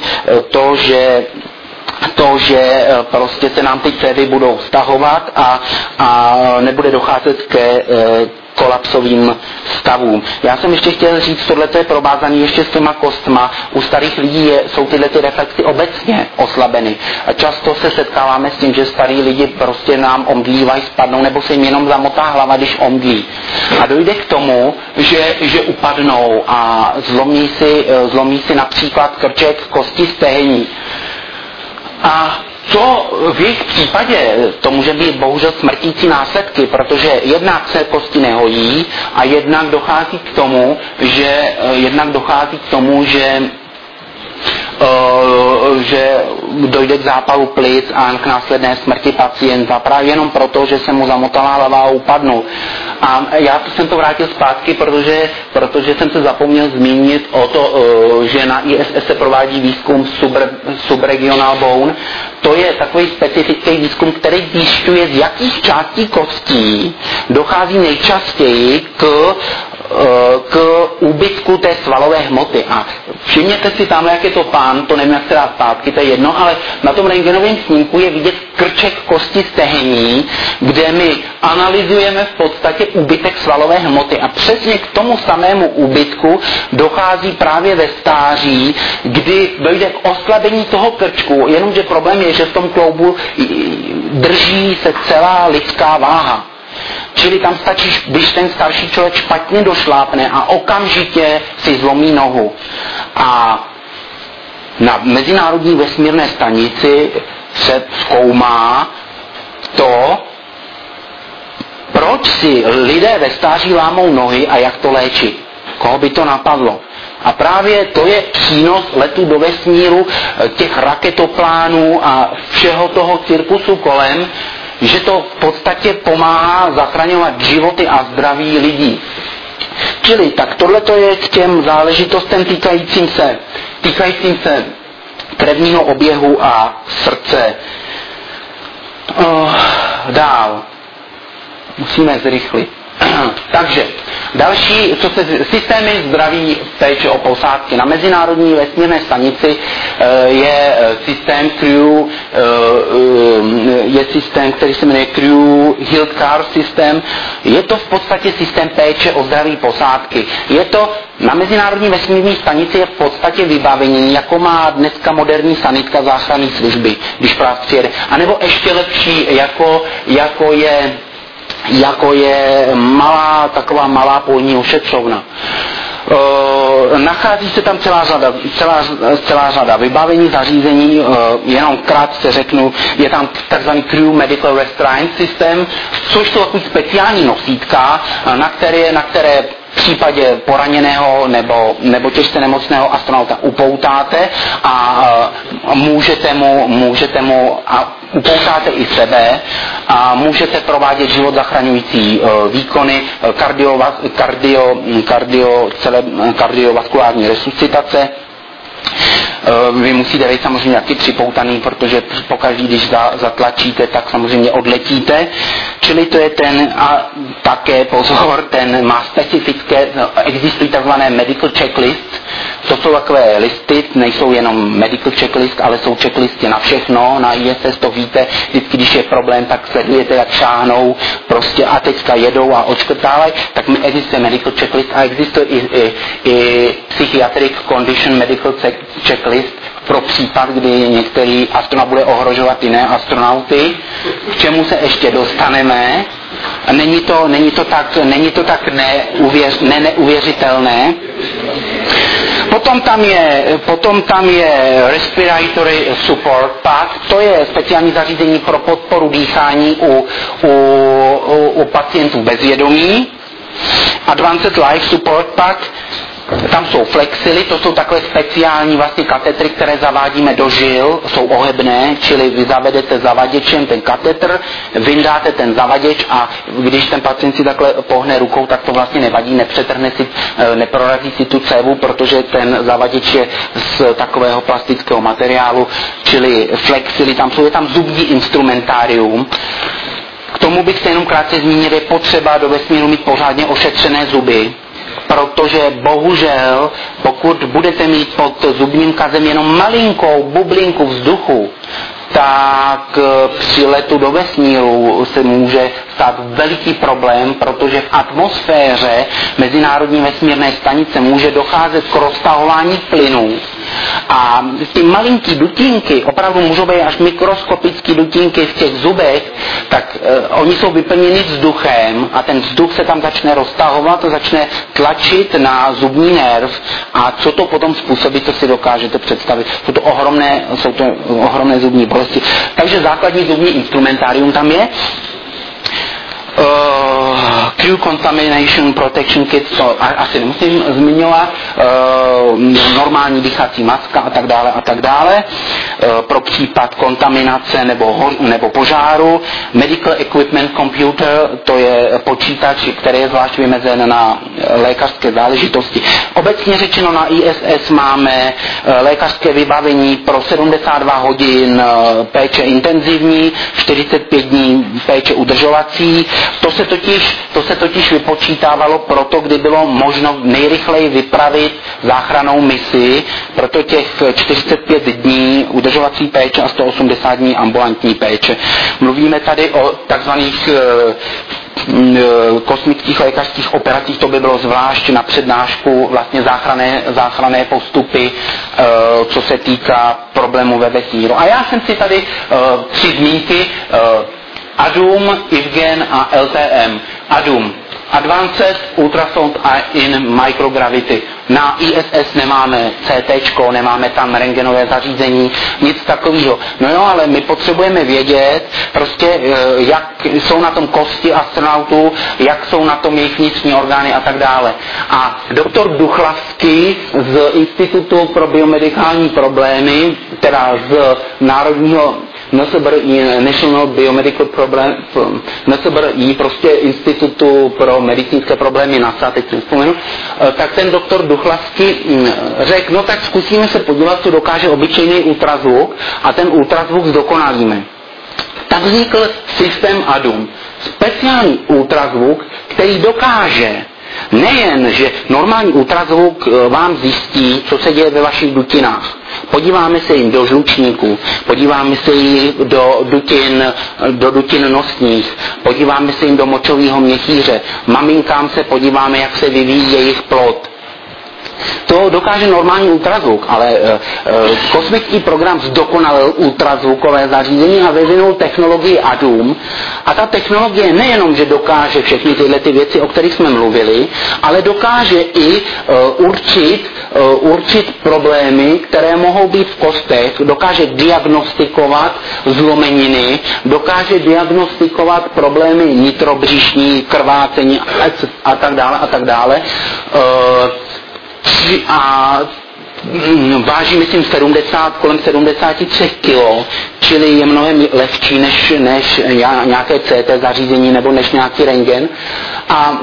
to, že prostě se nám ty cévy budou stahovat a nebude docházet ke kolapsovým stavům. Já jsem ještě chtěl říct, tohle je provázané ještě s těma kostma. U starých lidí jsou tyhle ty reflexy obecně oslabeny. A často se setkáváme s tím, že starý lidi prostě nám omdlívají, spadnou, nebo se jim jenom zamotá hlava, když omdlí. A dojde k tomu, že upadnou a zlomí si například krček kosti stehní. A to v jejich případě to může být bohužel smrtící následky, protože jednak se kosti nehojí a jednak dochází k tomu, že dojde k zápalu plic a k následné smrti pacienta právě jenom proto, že se mu zamotala hlava a upadnul. A já jsem to vrátil zpátky, protože jsem se zapomněl zmínit o to, že na ISS se provádí výzkum subregional bone. To je takový specifický výzkum, který zjišťuje, z jakých částí kostí dochází nejčastěji k úbytku té svalové hmoty. A všimněte si tam, jak je to pán, to nevím, jak se dá zpátky, to je jedno, ale na tom rentgenovém snímku je vidět krček kosti stehní, kde my analyzujeme v podstatě úbytek svalové hmoty. A přesně k tomu samému úbytku dochází právě ve stáří, kdy dojde k oslabení toho krčku, jenomže problém je, že v tom kloubu drží se celá lidská váha. Čili tam stačí, když ten starší člověk špatně došlápne a okamžitě si zlomí nohu. A na Mezinárodní vesmírné stanici se zkoumá to, proč si lidé ve stáří lámou nohy a jak to léčit. Koho by to napadlo? A právě to je přínos letu do vesmíru, těch raketoplánů a všeho toho cirkusu kolem, že to v podstatě pomáhá zachraňovat životy a zdraví lidí. Čili tak tohleto je k těm záležitostem týkajícím se krevního oběhu a srdce. Dál. Musíme zrychlit. Takže další, co se systémy zdraví péče o posádky. Na Mezinárodní vesmírné stanici je systém Crew, je systém, který se jmenuje Crew Health Care System. Je to v podstatě systém péče o zdraví posádky. Je to na Mezinárodní vesmírné stanici je v podstatě vybavení, jako má dneska moderní sanitka záchranné služby, když práv přijede. A nebo ještě lepší, jako je taková malá polní ošetřovna. Nachází se tam celá řada vybavení, zařízení, jenom krátce řeknu, je tam takzvaný Crew Medical Restraint System, což jsou takový speciální nosítka, na které případě poraněného nebo těžce nemocného astronauta upoutáte a můžete mu a upoutáte i sebe a můžete provádět život zachraňující výkony kardiovaskulární resuscitace. Vy musíte být samozřejmě taky připoutaný, protože pokaždý, když zatlačíte, tak samozřejmě odletíte. Čili to je ten, a také pozor, ten má specifické, existují takzvané medical checklist. To jsou takové listy, nejsou jenom medical checklist, ale jsou checklisty na všechno, na ISS to víte, vždycky, když je problém, tak sledujete, jak šáhnou, prostě a teďka jedou a odškrtávají, tak existuje medical checklist a existuje i psychiatric condition medical checklist pro případ, kdy některý astronaut bude ohrožovat jiné astronauty, k čemu se ještě dostaneme. Není to tak neuvěřitelné. Potom tam je respiratory support pack, to je speciální zařízení pro podporu dýchání u pacientů bezvědomí. Advanced life support pack, tam jsou flexily, to jsou takové speciální vlastně katetry, které zavádíme do žil, jsou ohebné, čili vy zavedete zavaděčem ten katetr, vyndáte ten zavaděč a když ten pacient si takhle pohne rukou, tak to vlastně nevadí, neprorazí si tu cévu, protože ten zavaděč je z takového plastického materiálu, čili flexily, je tam zubní instrumentárium. K tomu bych se jenom krátce zmínil, je potřeba do vesmíru mít pořádně ošetřené zuby, protože bohužel, pokud budete mít pod zubním kazem jenom malinkou bublinku vzduchu, tak při letu do vesmíru se může stát veliký problém, protože v atmosféře Mezinárodní vesmírné stanice může docházet k roztahování plynů. A ty malinký dutinky, opravdu můžou být až mikroskopický dutinky v těch zubech, tak oni jsou vyplněni vzduchem a ten vzduch se tam začne roztahovat, začne tlačit na zubní nerv a co to potom způsobí, to si dokážete představit. Jsou to ohromné zubní bolesti. Takže základní zubní instrumentárium tam je. Crew Contamination Protection Kit, to asi nemusím zmiňovat, normální dýchací maska a tak dále, pro případ kontaminace nebo požáru. Medical Equipment Computer, to je počítač, který je zvlášť vymezen na lékařské záležitosti. Obecně řečeno na ISS máme lékařské vybavení pro 72 hodin péče intenzivní, 45 dní péče udržovací. To se totiž vypočítávalo proto, kdy bylo možno nejrychleji vypravit záchrannou misi, proto těch 45 dní udržovací péče a 180 dní ambulantní péče. Mluvíme tady o takzvaných kosmických lékařských operacích, to by bylo zvlášť na přednášku vlastně záchranné postupy, co se týká problémů ve vesmíru. A já jsem si tady 3 zmínky ADUM, IVGEN a LTM. ADUM, Advanced Ultrasound in Microgravity. Na ISS nemáme CT, nemáme tam rentgenové zařízení, nic takového. No jo, ale my potřebujeme vědět prostě, jak jsou na tom kosti astronautů, jak jsou na tom jejich vnitřní orgány a tak dále. A doktor Duchlavský z Institutu pro biomedikální problémy, teda z Národního NSBRI, National Biomedical Problem, NSBRI, prostě Institutu pro medicínské problémy NASA, teď si vzpomenu, tak ten doktor Duchlavský řekl, no tak zkusíme se podívat, co dokáže obyčejný ultrazvuk a ten ultrazvuk zdokonalíme. Tak vznikl systém ADUM. Speciální ultrazvuk, který dokáže nejen, že normální ultrazvuk vám zjistí, co se děje ve vašich dutinách. Podíváme se jim do žlučníků, podíváme se jim do dutin nosních, podíváme se jim do močového měchýře, maminkám se podíváme, jak se vyvíjí jejich plod. To dokáže normální ultrazvuk, ale kosmický program zdokonalil ultrazvukové zařízení a vyvinul technologii ADUM. A ta technologie nejenom, že dokáže všechny tyhle ty věci, o kterých jsme mluvili, ale dokáže i určit problémy, které mohou být v kostech, dokáže diagnostikovat zlomeniny, dokáže diagnostikovat problémy nitrobřišní, krvácení a tak dále. A váží, myslím, kolem 73 kg, čili je mnohem lehčí než nějaké CT zařízení nebo než nějaký rentgen. A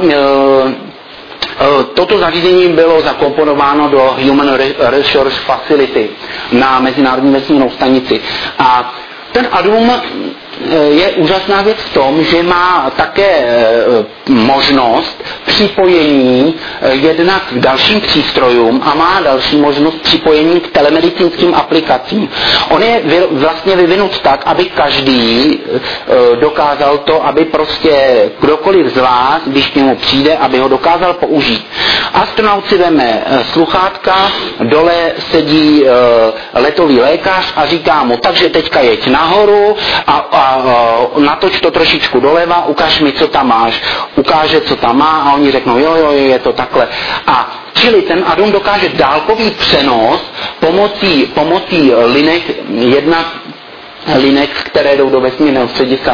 toto zařízení bylo zakomponováno do Human Resource Facility na Mezinárodní vesmírnou stanici. A ten ADUM je úžasná věc v tom, že má také možnost připojení jednak k dalším přístrojům a má další možnost připojení k telemedicínským aplikacím. On je vlastně vyvinut tak, aby každý dokázal to, aby prostě kdokoliv z vás, když k němu přijde, aby ho dokázal použít. Astronaut si veme sluchátka, dole sedí letový lékař a říká mu, takže teďka jeď nahoru a natoč to trošičku doleva, ukaž mi, co tam máš. Ukáže, co tam má a oni řeknou, jo, je to takhle. A čili ten ADUM dokáže dálkový přenos pomocí linek, jednak linek, které jdou do vesmírného střediska,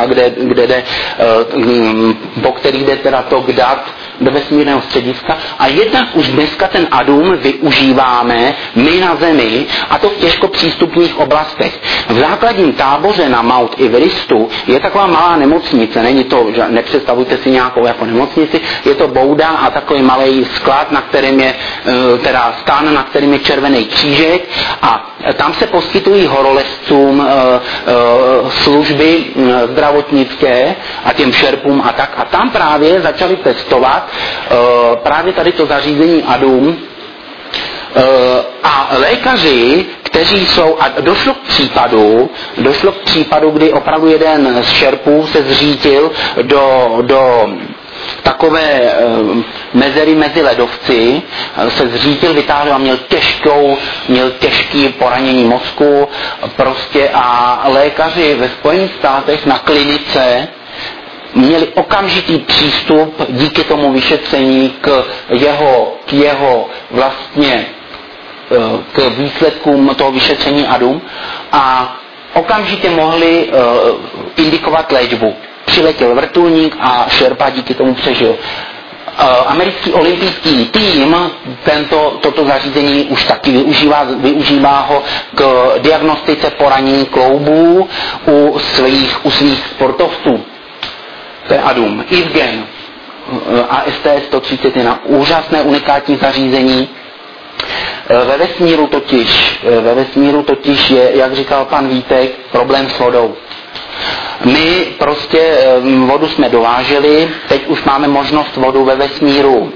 po kterých jde teda tok dat do vesmírného střediska. A jednak už dneska ten ADUM využíváme my na Zemi, a to v těžko přístupných oblastech. V základním táboře na Mount Everestu je taková malá nemocnice, není to, nepředstavujte si nějakou jako nemocnici, je to bouda a takový malý sklad, na kterém je teda stán, na kterém je červený křížek, a tam se poskytují horolezcům služby zdravotnické a těm šerpům a tak. A tam právě začali testovat právě tady to zařízení ADUM a lékaři, kteří jsou, a došlo k případu, kdy opravdu jeden z šerpů se zřítil do takové mezery mezi ledovci, se zřítil, vytáhl a měl těžký poranění mozku prostě, a lékaři ve Spojených státech na klinice měli okamžitý přístup díky tomu vyšetření k jeho vlastně k výsledkům toho vyšetření ADUM a okamžitě mohli indikovat léčbu. Přiletěl vrtulník a šerpa díky tomu přežil. Americký olympijský tým toto zařízení už taky využívá ho k diagnostice poranění kloubů u svých sportovců. To je ADUM. ISGEN a STS-131, úžasné unikátní zařízení. Ve vesmíru totiž je, jak říkal pan Vítek, problém s vodou. My prostě vodu jsme dováželi, teď už máme možnost vodu ve vesmíru,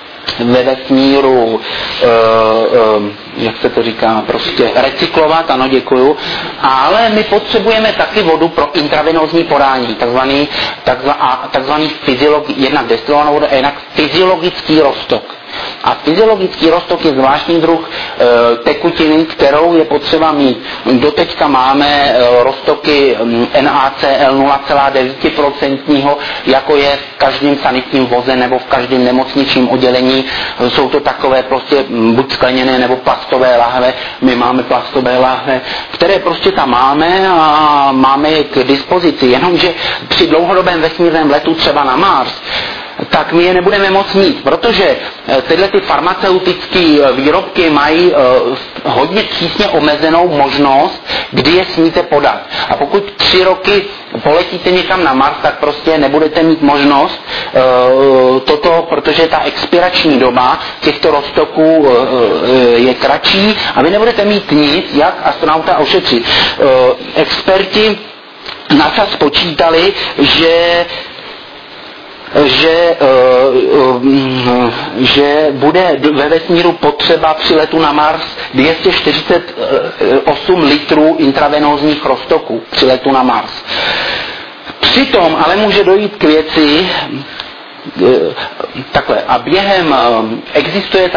jak se to říká, prostě recyklovat, ano, děkuju, ale my potřebujeme taky vodu pro intravenózní podání, takzvaný jednak destilovanou vodu a jednak fyziologický roztok. A fyziologický roztok je zvláštní druh tekutiny, kterou je potřeba mít. Doteďka máme roztoky NaCl 0,9%, jako je v každém sanitním voze nebo v každém nemocničním oddělení. Jsou to takové prostě buď skleněné nebo plastové lahve. My máme plastové lahve, které prostě tam máme a máme je k dispozici. Jenomže při dlouhodobém vesmírném letu třeba na Mars, tak my je nebudeme moc mít, protože tyhle ty farmaceutické výrobky mají hodně přísně omezenou možnost, kdy je smíte podat. A pokud 3 roky poletíte někam na Mars, tak prostě nebudete mít možnost toto, protože ta expirační doba těchto roztoků je kratší a vy nebudete mít nic, jak astronauta ošetřit. Experti NASA spočítali, že bude ve vesmíru potřeba při letu na Mars 248 litrů intravenózních roztoků při letu na Mars. Přitom ale může dojít k věci, takhle. A během existuje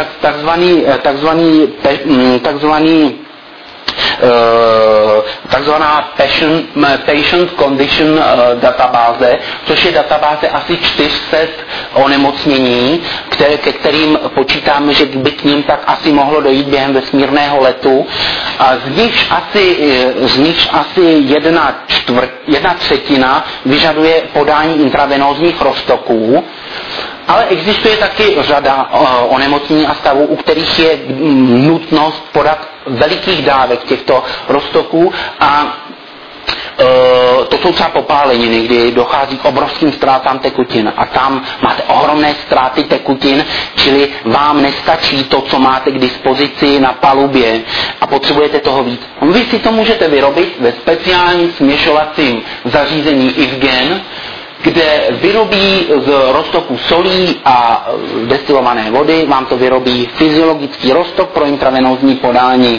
takzvaná patient condition databáze, což je databáze asi 400 onemocnění, ke kterým počítáme, že by k ním tak asi mohlo dojít během vesmírného letu. A z nich asi jedna třetina vyžaduje podání intravenózních roztoků. Ale existuje taky řada onemocnění a stavů, u kterých je nutnost podat velikých dávek těchto roztoků a to jsou třeba popáleniny, kdy dochází k obrovským ztrátám tekutin a tam máte ohromné ztráty tekutin, čili vám nestačí to, co máte k dispozici na palubě a potřebujete toho víc. Vy si to můžete vyrobit ve speciálním směšovacím zařízení IFGEN, kde vyrobí z roztoku solí a destilované vody, vám to vyrobí fyziologický roztok pro intravenózní podání.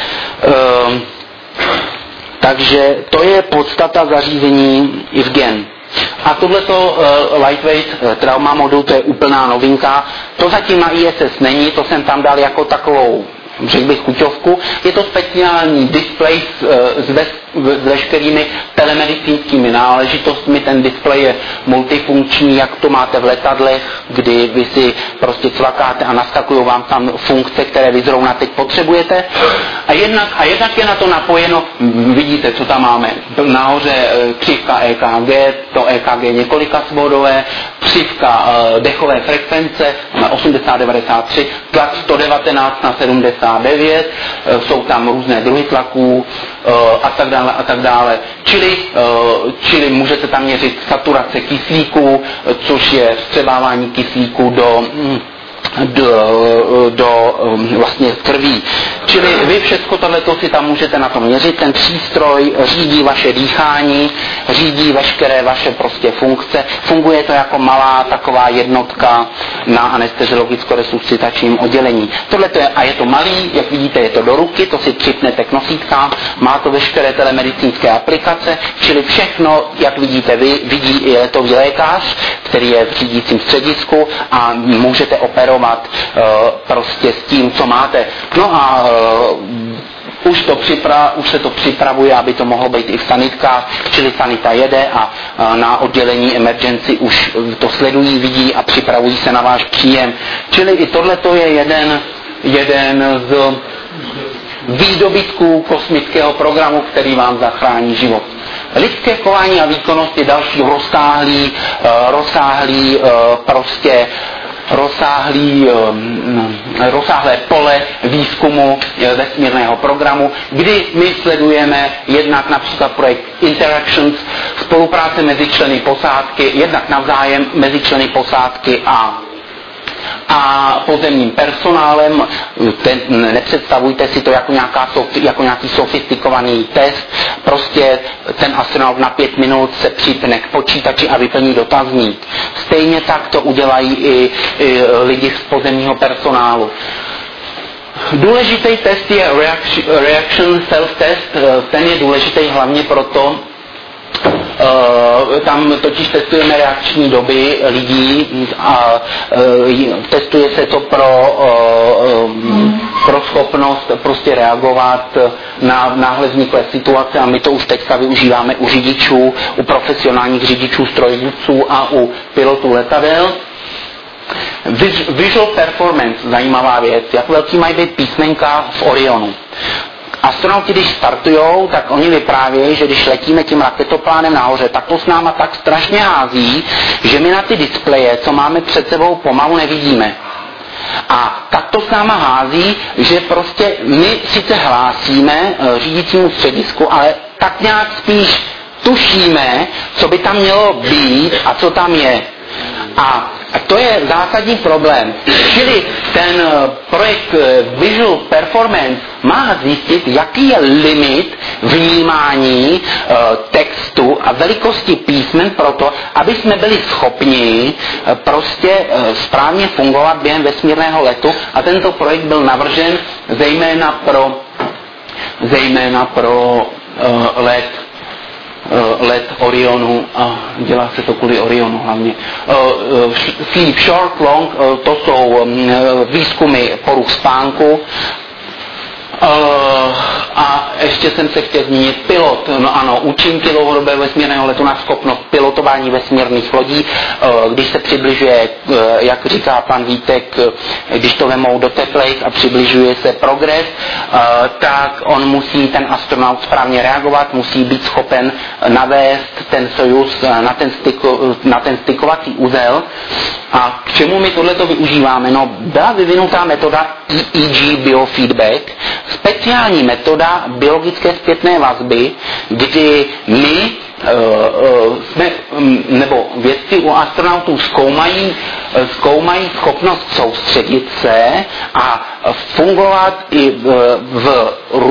Takže to je podstata zařízení IFGEN. A tohleto lightweight trauma modul, to je úplná novinka. To zatím na ISS není, to jsem tam dal jako takovou, řekl bych, chuťovku. Je to speciální display s veškerými telemedicínskými náležitostmi. Ten displej je multifunkční, jak to máte v letadlech, kdy vy si prostě cvakáte a naskakují vám tam funkce, které vy zrovna teď potřebujete. A jednak je na to napojeno, vidíte, co tam máme. Nahoře křivka EKG, to EKG několikasvodové, křivka dechové frekvence, 80-93, tlak 119 na 79, jsou tam různé druhy tlaků a tak dále. Čili můžete tam měřit saturace kyslíku, což je vstřebávání kyslíku do vlastně krví. Čili vy všechno tohleto si tam můžete na tom měřit. Ten přístroj řídí vaše dýchání, řídí veškeré vaše prostě funkce. Funguje to jako malá taková jednotka na anesteziologicko-resuscitačním oddělení. A je to malý, jak vidíte, je to do ruky, to si připnete k nosítkám, má to veškeré telemedicínské aplikace, čili všechno, jak vidíte vy, vidí i letový lékař, který je v řídícím středisku a můžete operovat prostě s tím, co máte. No a už se to připravuje, aby to mohlo být i v sanitkách, čili sanita jede a na oddělení emergency už to sledují, vidí a připravují se na váš příjem. Čili i tohleto je jeden z výdobytků kosmického programu, který vám zachrání život. Lidské chování a výkonnost je další rozsáhlé pole výzkumu vesmírného programu, kdy my sledujeme jednak například projekt Interactions, spolupráce mezi členy posádky, jednak navzájem mezi členy posádky a pozemním personálem. Nepředstavujte si to jako nějaký sofistikovaný test. Prostě ten astronaut na 5 minut se připne k počítači a vyplní dotazník. Stejně tak to udělají i lidi z pozemního personálu. Důležitý test je reaction self-test. Ten je důležitý hlavně proto, tam totiž testujeme reakční doby lidí a testuje se to pro schopnost prostě reagovat na náhle vzniklé situace a my to už teďka využíváme u řidičů, u profesionálních řidičů strojvůdců a u pilotů letadel. Visual performance, zajímavá věc, jak velký mají být písmenka v Orionu. Astronauti, když startujou, tak oni vyprávějí, že když letíme tím raketoplánem nahoře, tak to s náma tak strašně hází, že my na ty displeje, co máme před sebou, pomalu nevidíme. A tak to s náma hází, že prostě my sice hlásíme řídícímu středisku, ale tak nějak spíš tušíme, co by tam mělo být a co tam je. A to je zásadní problém. Čili ten projekt Visual Performance má zjistit, jaký je limit vnímání textu a velikosti písmen proto, aby jsme byli schopni prostě správně fungovat během vesmírného letu a tento projekt byl navržen zejména pro let let Orionu a dělá se to kvůli Orionu hlavně. Sleep short, long, to jsou výzkumy poruch spánku. A ještě jsem se chtěl zmínit pilot, no ano, účinky dlouhodobého vesmírného letu na schopnost pilotování vesmírných lodí, když se přibližuje, jak říká pan Vítek, když to vemou do teplejch a přibližuje se progres, tak on musí, ten astronaut, správně reagovat, musí být schopen navést ten Sojuz na ten stykovací uzel. A k čemu my tohleto využíváme? No, byla vyvinutá metoda EEG biofeedback, speciální metoda biologické zpětné vazby, kdy my nebo vědci u astronautů zkoumají schopnost soustředit se a fungovat i v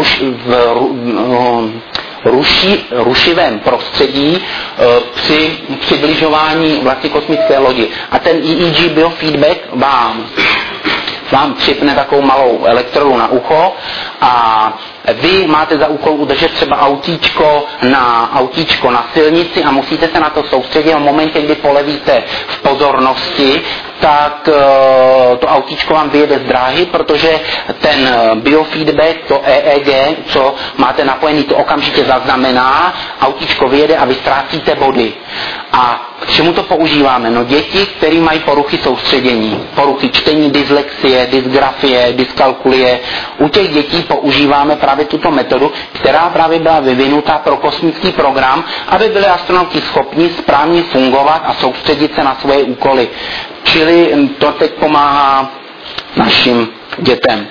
rušivém prostředí při přibližování vlastně kosmické lodi. A ten EEG biofeedback vám připne takovou malou elektrodu na ucho a vy máte za úkol udržet třeba autíčko na silnici a musíte se na to soustředit a v momentě, kdy polevíte v pozornosti, tak to autíčko vám vyjede z dráhy, protože ten biofeedback, to EEG, co máte napojený, to okamžitě zaznamená, autíčko vyjede a vy ztrácíte body. A k čemu to používáme? No děti, které mají poruchy soustředění, poruchy čtení, dyslexie, dysgrafie, dyskalkulie, u těch dětí používáme právě tuto metodu, která právě byla vyvinutá pro kosmický program, aby byli astronauti schopni správně fungovat a soustředit se na svoje úkoly. Čili to teď pomáhá našim dětem.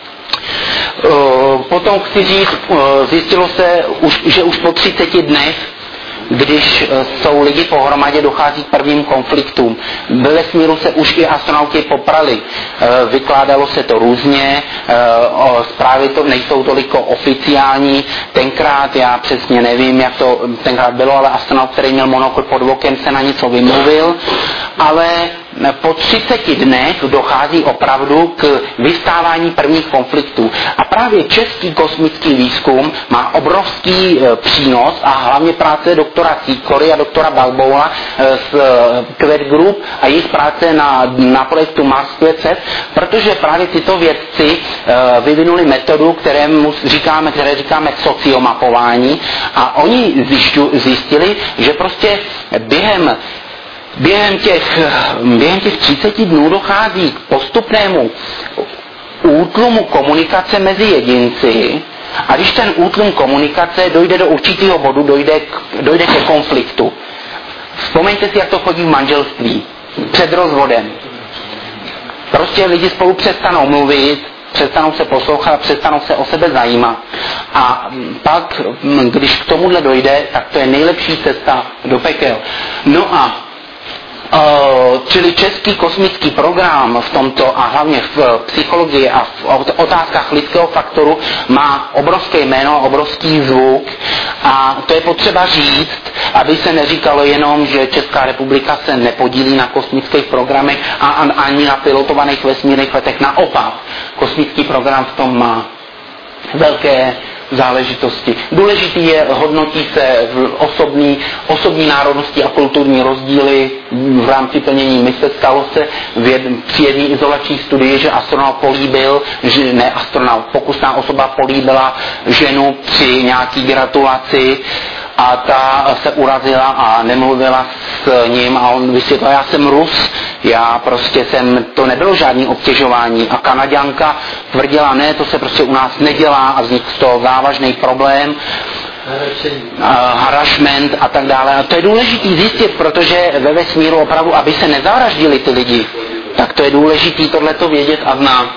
Potom chci říct, zjistilo se, že už po 30 dnech, když jsou lidi pohromadě, dochází k prvním konfliktům. Ve vesmíru se už i astronauti poprali. Vykládalo se to různě, zprávy to nejsou toliko oficiální. Tenkrát, já přesně nevím, jak to tenkrát bylo, ale astronaut, který měl monokl pod vokem, se na něco vymluvil. Ale po 30 dnech dochází opravdu k vystávání prvních konfliktů. A právě český kosmický výzkum má obrovský přínos a hlavně práce doktora Sikory a doktora Balboula z Quet Group a jejich práce na projektu Mars 500, protože právě tyto vědci vyvinuli metodu, které říkáme sociomapování a oni zjistili, že prostě během těch 30 dnů dochází k postupnému útlumu komunikace mezi jedinci a když ten útlum komunikace dojde do určitého bodu, dojde ke konfliktu. Vzpomeňte si, jak to chodí v manželství před rozvodem. Prostě lidi spolu přestanou mluvit, přestanou se poslouchat, přestanou se o sebe zajímat. A pak, když k tomuhle dojde, tak to je nejlepší cesta do pekel. No a čili český kosmický program v tomto a hlavně v psychologii a v otázkách lidského faktoru má obrovské jméno, obrovský zvuk a to je potřeba říct, aby se neříkalo jenom, že Česká republika se nepodílí na kosmických programech a ani na pilotovaných vesmírných letech. Naopak, kosmický program v tom má velké záležitosti. Důležitý je, hodnotí se osobní národnosti a kulturní rozdíly v rámci plnění mise. Stalo se při jedné izolační studii, že pokusná osoba políbila ženu při nějaký gratulaci a ta se urazila a nemluvila s ním a on vysvětlil, já jsem Rus, to nebylo žádný obtěžování a Kanaďanka tvrdila, ne, to se prostě u nás nedělá a vznikl z toho závažný problém, harassment a tak dále. A to je důležité zjistit, protože ve vesmíru opravdu, aby se nezavraždili ty lidi, tak to je důležité tohleto vědět a znát.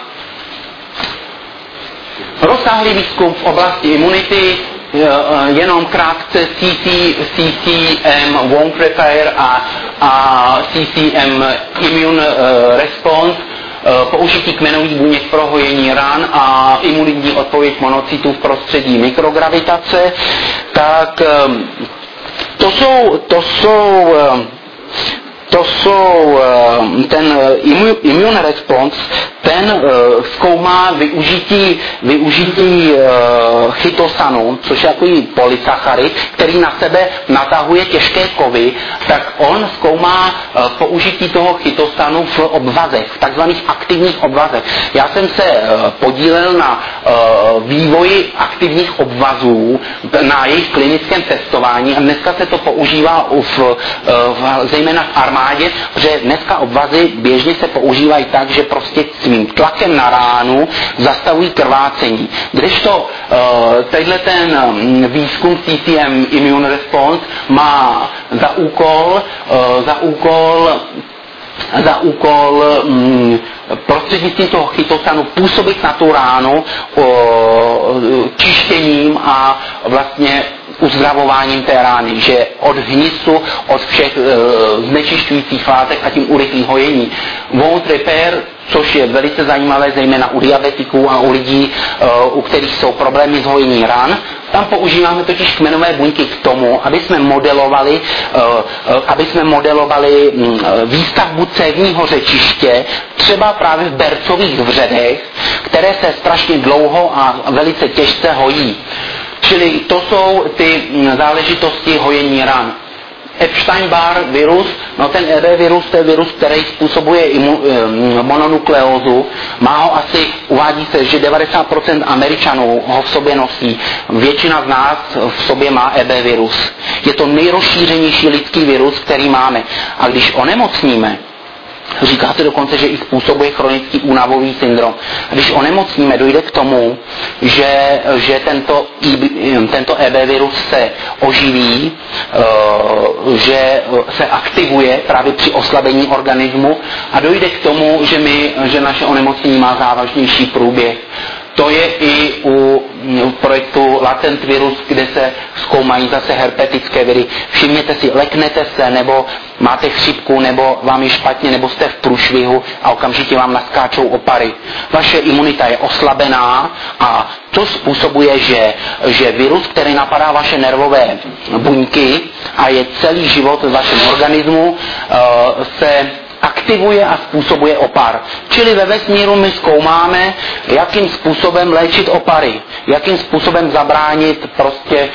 Rozsáhlý výzkum v oblasti imunity, jenom krátce CCM Won't Repair a CCM Immune Response, použití kmenových buněk pro hojení ran a imunitní odpověď monocytů v prostředí mikrogravitace, tak ten immune response, ten zkoumá využití chytosanu, což je takový polysacharid, který na sebe natahuje těžké kovy, tak on zkoumá použití toho chytosanu v obvazech, v takzvaných aktivních obvazech. Já jsem se podílel na vývoji aktivních obvazů, na jejich klinickém testování a dneska se to používá zejména v armádě, protože dneska obvazy běžně se používají tak, že prostě svým tlakem na ránu zastavují krvácení. Kdežto tenhle ten výzkum CCM Immune Response má za úkol prostřednictvím toho chytosanu působit na tu ránu čištěním a vlastně uzdravováním té rány, že od hnisu, od všech znečišťujících látek a tím urychlí hojení. Wound repair, což je velice zajímavé, zejména u diabetiků a u lidí, u kterých jsou problémy s hojením ran. Tam používáme totiž kmenové buňky k tomu, aby jsme modelovali výstavbu cévního řečiště, třeba právě v bercových vředech, které se strašně dlouho a velice těžce hojí. Čili to jsou ty záležitosti hojení ran. Epstein-Barr virus, no ten EB virus, to je virus, který způsobuje mononukleózu. Má ho asi, uvádí se, že 90% Američanů ho v sobě nosí. Většina z nás v sobě má EB virus. Je to nejrozšířenější lidský virus, který máme. A když onemocníme, říká se dokonce, že i způsobuje chronický únavový syndrom. Když onemocníme, dojde k tomu, že tento EB virus se oživí, že se aktivuje právě při oslabení organismu a dojde k tomu, že naše onemocnění má závažnější průběh. To je i u projektu Latent virus, kde se zkoumají zase herpetické viry. Všimněte si, leknete se, nebo máte chřipku, nebo vám je špatně, nebo jste v průšvihu a okamžitě vám naskáčou opary. Vaše imunita je oslabená a to způsobuje, že virus, který napadá vaše nervové buňky a je celý život v vašem organismu, se aktivuje a způsobuje opar. Čili ve vesmíru my zkoumáme, jakým způsobem léčit opary, jakým způsobem zabránit prostě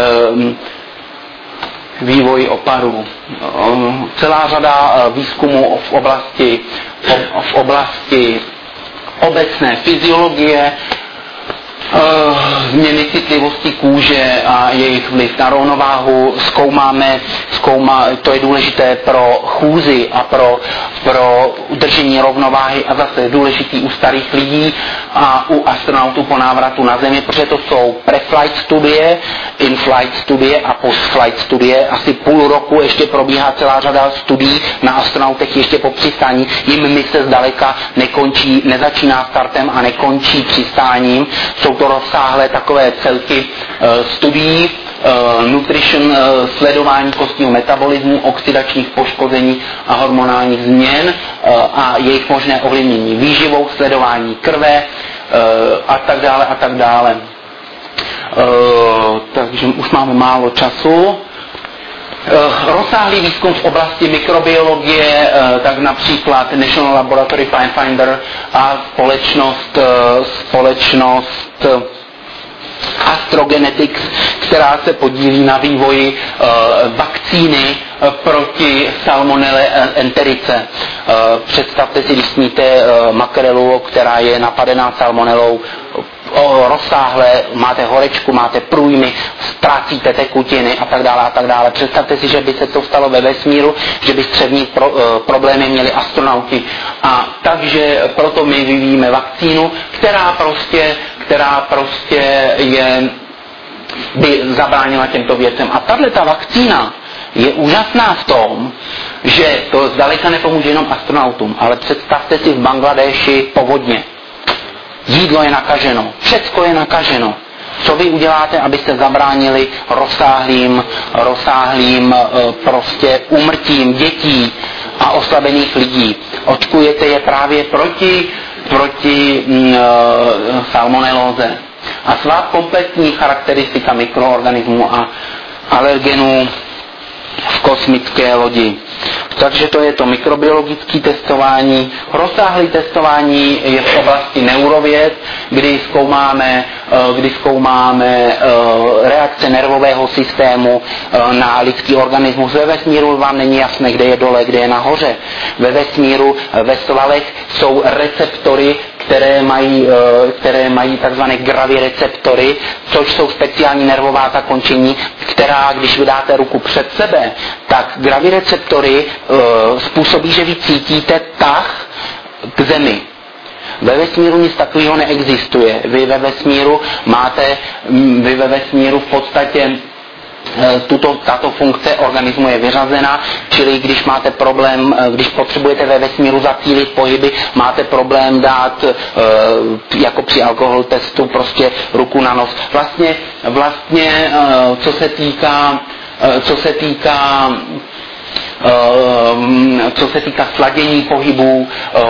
vývoji oparů. Celá řada výzkumů v oblasti obecné fyziologie, změny citlivosti kůže a jejich vliv na rovnováhu to je důležité pro chůzi a pro udržení rovnováhy a zase důležitý u starých lidí a u astronautů po návratu na Zemi, protože to jsou pre-flight studie, in-flight studie a post-flight studie. Asi půl roku ještě probíhá celá řada studií na astronautech ještě po přistání. Jim mise zdaleka nezačíná startem a nekončí přistáním. Jsou to rozsáhlé takové celky studií, nutrition, sledování kostního metabolismu, oxidačních poškození a hormonálních změn a jejich možné ovlivnění výživou, sledování krve a tak dále a tak dále. Takže už máme málo času. Rozsáhlý výzkum v oblasti mikrobiologie, tak například National Laboratory Finder a společnost Astrogenetics, která se podílí na vývoji vakcíny proti salmonelle enterice. Představte si, když sníte makrelu, která je napadená salmonelou, rozsáhlé, máte horečku, máte průjmy, ztrácíte tekutiny a tak dále. Představte si, že by se to stalo ve vesmíru, že by střevní problémy měli astronauti. A takže proto my vyvíjíme vakcínu, která prostě by zabránila těmto věcem. A tato vakcína je úžasná v tom, že to zdaleka nepomůže jenom astronautům, ale představte si v Bangladeši povodně. Jídlo je nakaženo, všecko je nakaženo. Co vy uděláte, abyste zabránili rozsáhlým prostě úmrtím dětí a oslabených lidí? Očkujete je právě proti salmonelóze. A svá kompletní charakteristika mikroorganismů a alergenů v kosmické lodi. Takže to je to mikrobiologické testování. Rozsáhlé testování je v oblasti neurověd, kdy zkoumáme reakce nervového systému na lidský organismus. Ve vesmíru vám není jasné, kde je dole, kde je nahoře. Ve vesmíru, ve svalech jsou receptory, které mají takzvané gravireceptory, což jsou speciální nervová zakončení, která, když vydáte ruku před sebe, tak gravireceptory způsobí, že vy cítíte tah k zemi. Ve vesmíru nic takového neexistuje. Vy ve vesmíru v podstatě tato funkce organismu je vyřazena, čili když máte problém, když potřebujete ve vesmíru zacílit pohyby, máte problém dát jako při alkohol testu prostě ruku na nos. Vlastně co se týká sladění pohybů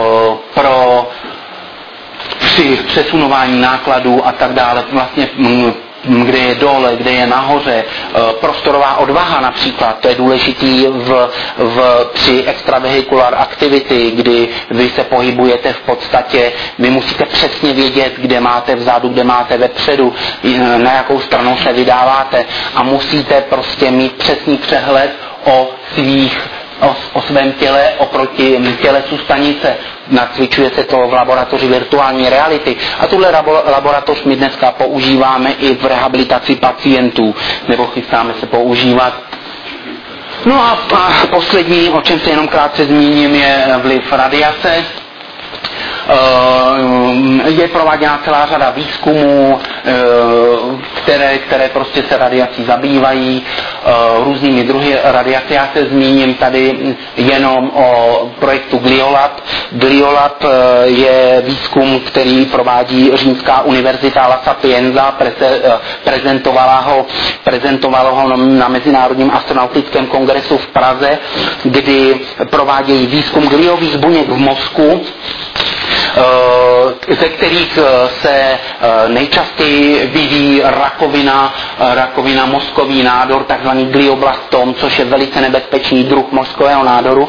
při přesunování nákladů a tak dále, vlastně kde je dole, kde je nahoře, prostorová odvaha například, to je důležitý při extravehicular activity, kdy vy se pohybujete v podstatě, vy musíte přesně vědět, kde máte vzadu, kde máte vepředu, na jakou stranu se vydáváte a musíte prostě mít přesný přehled o svém těle oproti tělesu stanice. Nacvičuje se to v laboratoři virtuální reality. A tuhle laboratoř my dneska používáme i v rehabilitaci pacientů, nebo chystáme se používat. No a poslední, o čem se jenom krátce zmíním, je vliv radiace. Je prováděna celá řada výzkumů, které prostě se radiací zabývají, různými druhy radiace. Já se zmíním tady jenom o projektu GlioLab. GlioLab je výzkum, který provádí Římská univerzita La Sapienza, prezentovala ho na Mezinárodním astronautickém kongresu v Praze, kdy provádějí výzkum gliových buněk v mozku, ze kterých se nejčastěji vyvíjí rakovina mozkový nádor, takzvaný glioblastom, což je velice nebezpečný druh mozkového nádoru,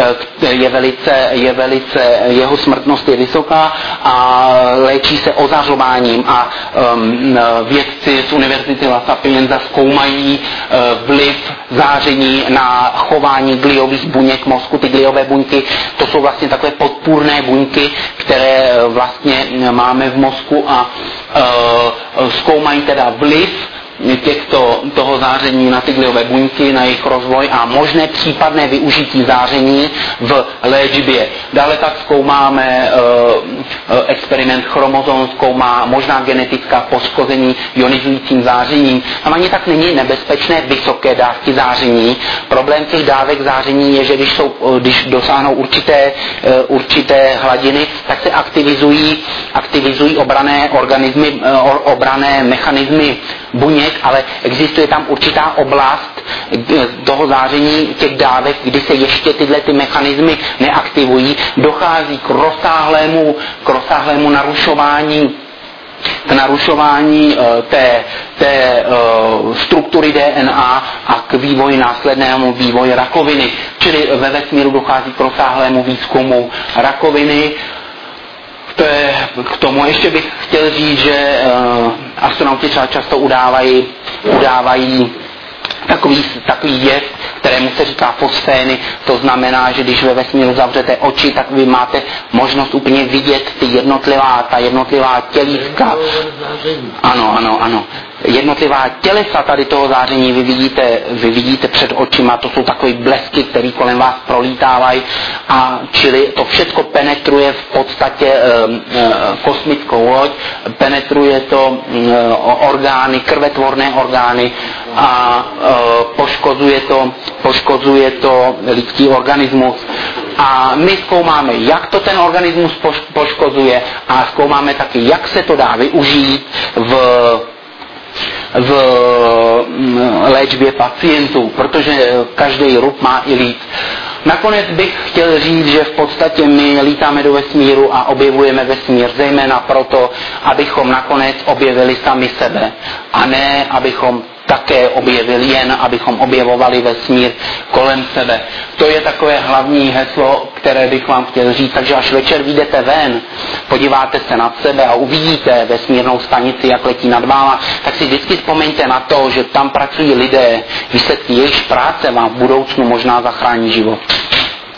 jeho smrtnost je vysoká a léčí se ozařováním a vědci z Univerzity La Sapienza zkoumají vliv záření na chování gliových buněk mozku. Ty gliové buňky, to jsou vlastně takové podpůrné buňky, které vlastně máme v mozku a zkoumají teda vliv toho záření na ty gliové buňky, na jejich rozvoj a možné případné využití záření v léčbě. Dále tak zkoumáme experiment chromozom, zkoumá možná genetická poškození ionizujícím zářením. Tam ani tak není nebezpečné vysoké dávky záření. Problém těch dávek záření je, že když dosáhnou určité hladiny, tak se aktivizují obranné mechanismy buněk, ale existuje tam určitá oblast toho záření těch dávek, kdy se ještě tyhle ty mechanismy neaktivují, dochází k rozsáhlému narušování té struktury DNA a k následnému vývoji rakoviny. Čili ve vesmíru dochází k rozsáhlému výzkumu rakoviny. K tomu ještě bych chtěl říct, že astronauti třeba často udávají takový jev, kterému se říká fosfény. To znamená, že když ve vesmíru zavřete oči, tak vy máte možnost úplně vidět ta jednotlivá tělítka. Ano. Jednotlivá tělesa tady toho záření vy vidíte před očima, to jsou takové blesky, které kolem vás prolítávají a čili to všechno penetruje v podstatě kosmickou loď, penetruje to orgány, krvetvorné orgány a poškozuje to lidský organismus. A my zkoumáme, jak to ten organismus poškozuje a zkoumáme taky, jak se to dá využít v léčbě pacientů, protože každý rub má i líc. Nakonec bych chtěl říct, že v podstatě my lítáme do vesmíru a objevujeme vesmír zejména proto, abychom nakonec objevili sami sebe a ne abychom také objevil, jen abychom objevovali vesmír kolem sebe. To je takové hlavní heslo, které bych vám chtěl říct. Takže až večer vyjdete ven, podíváte se nad sebe a uvidíte vesmírnou stanici, jak letí nad váma, tak si vždycky vzpomeňte na to, že tam pracují lidé, výsledky jejichž práce vám v budoucnu možná zachrání život.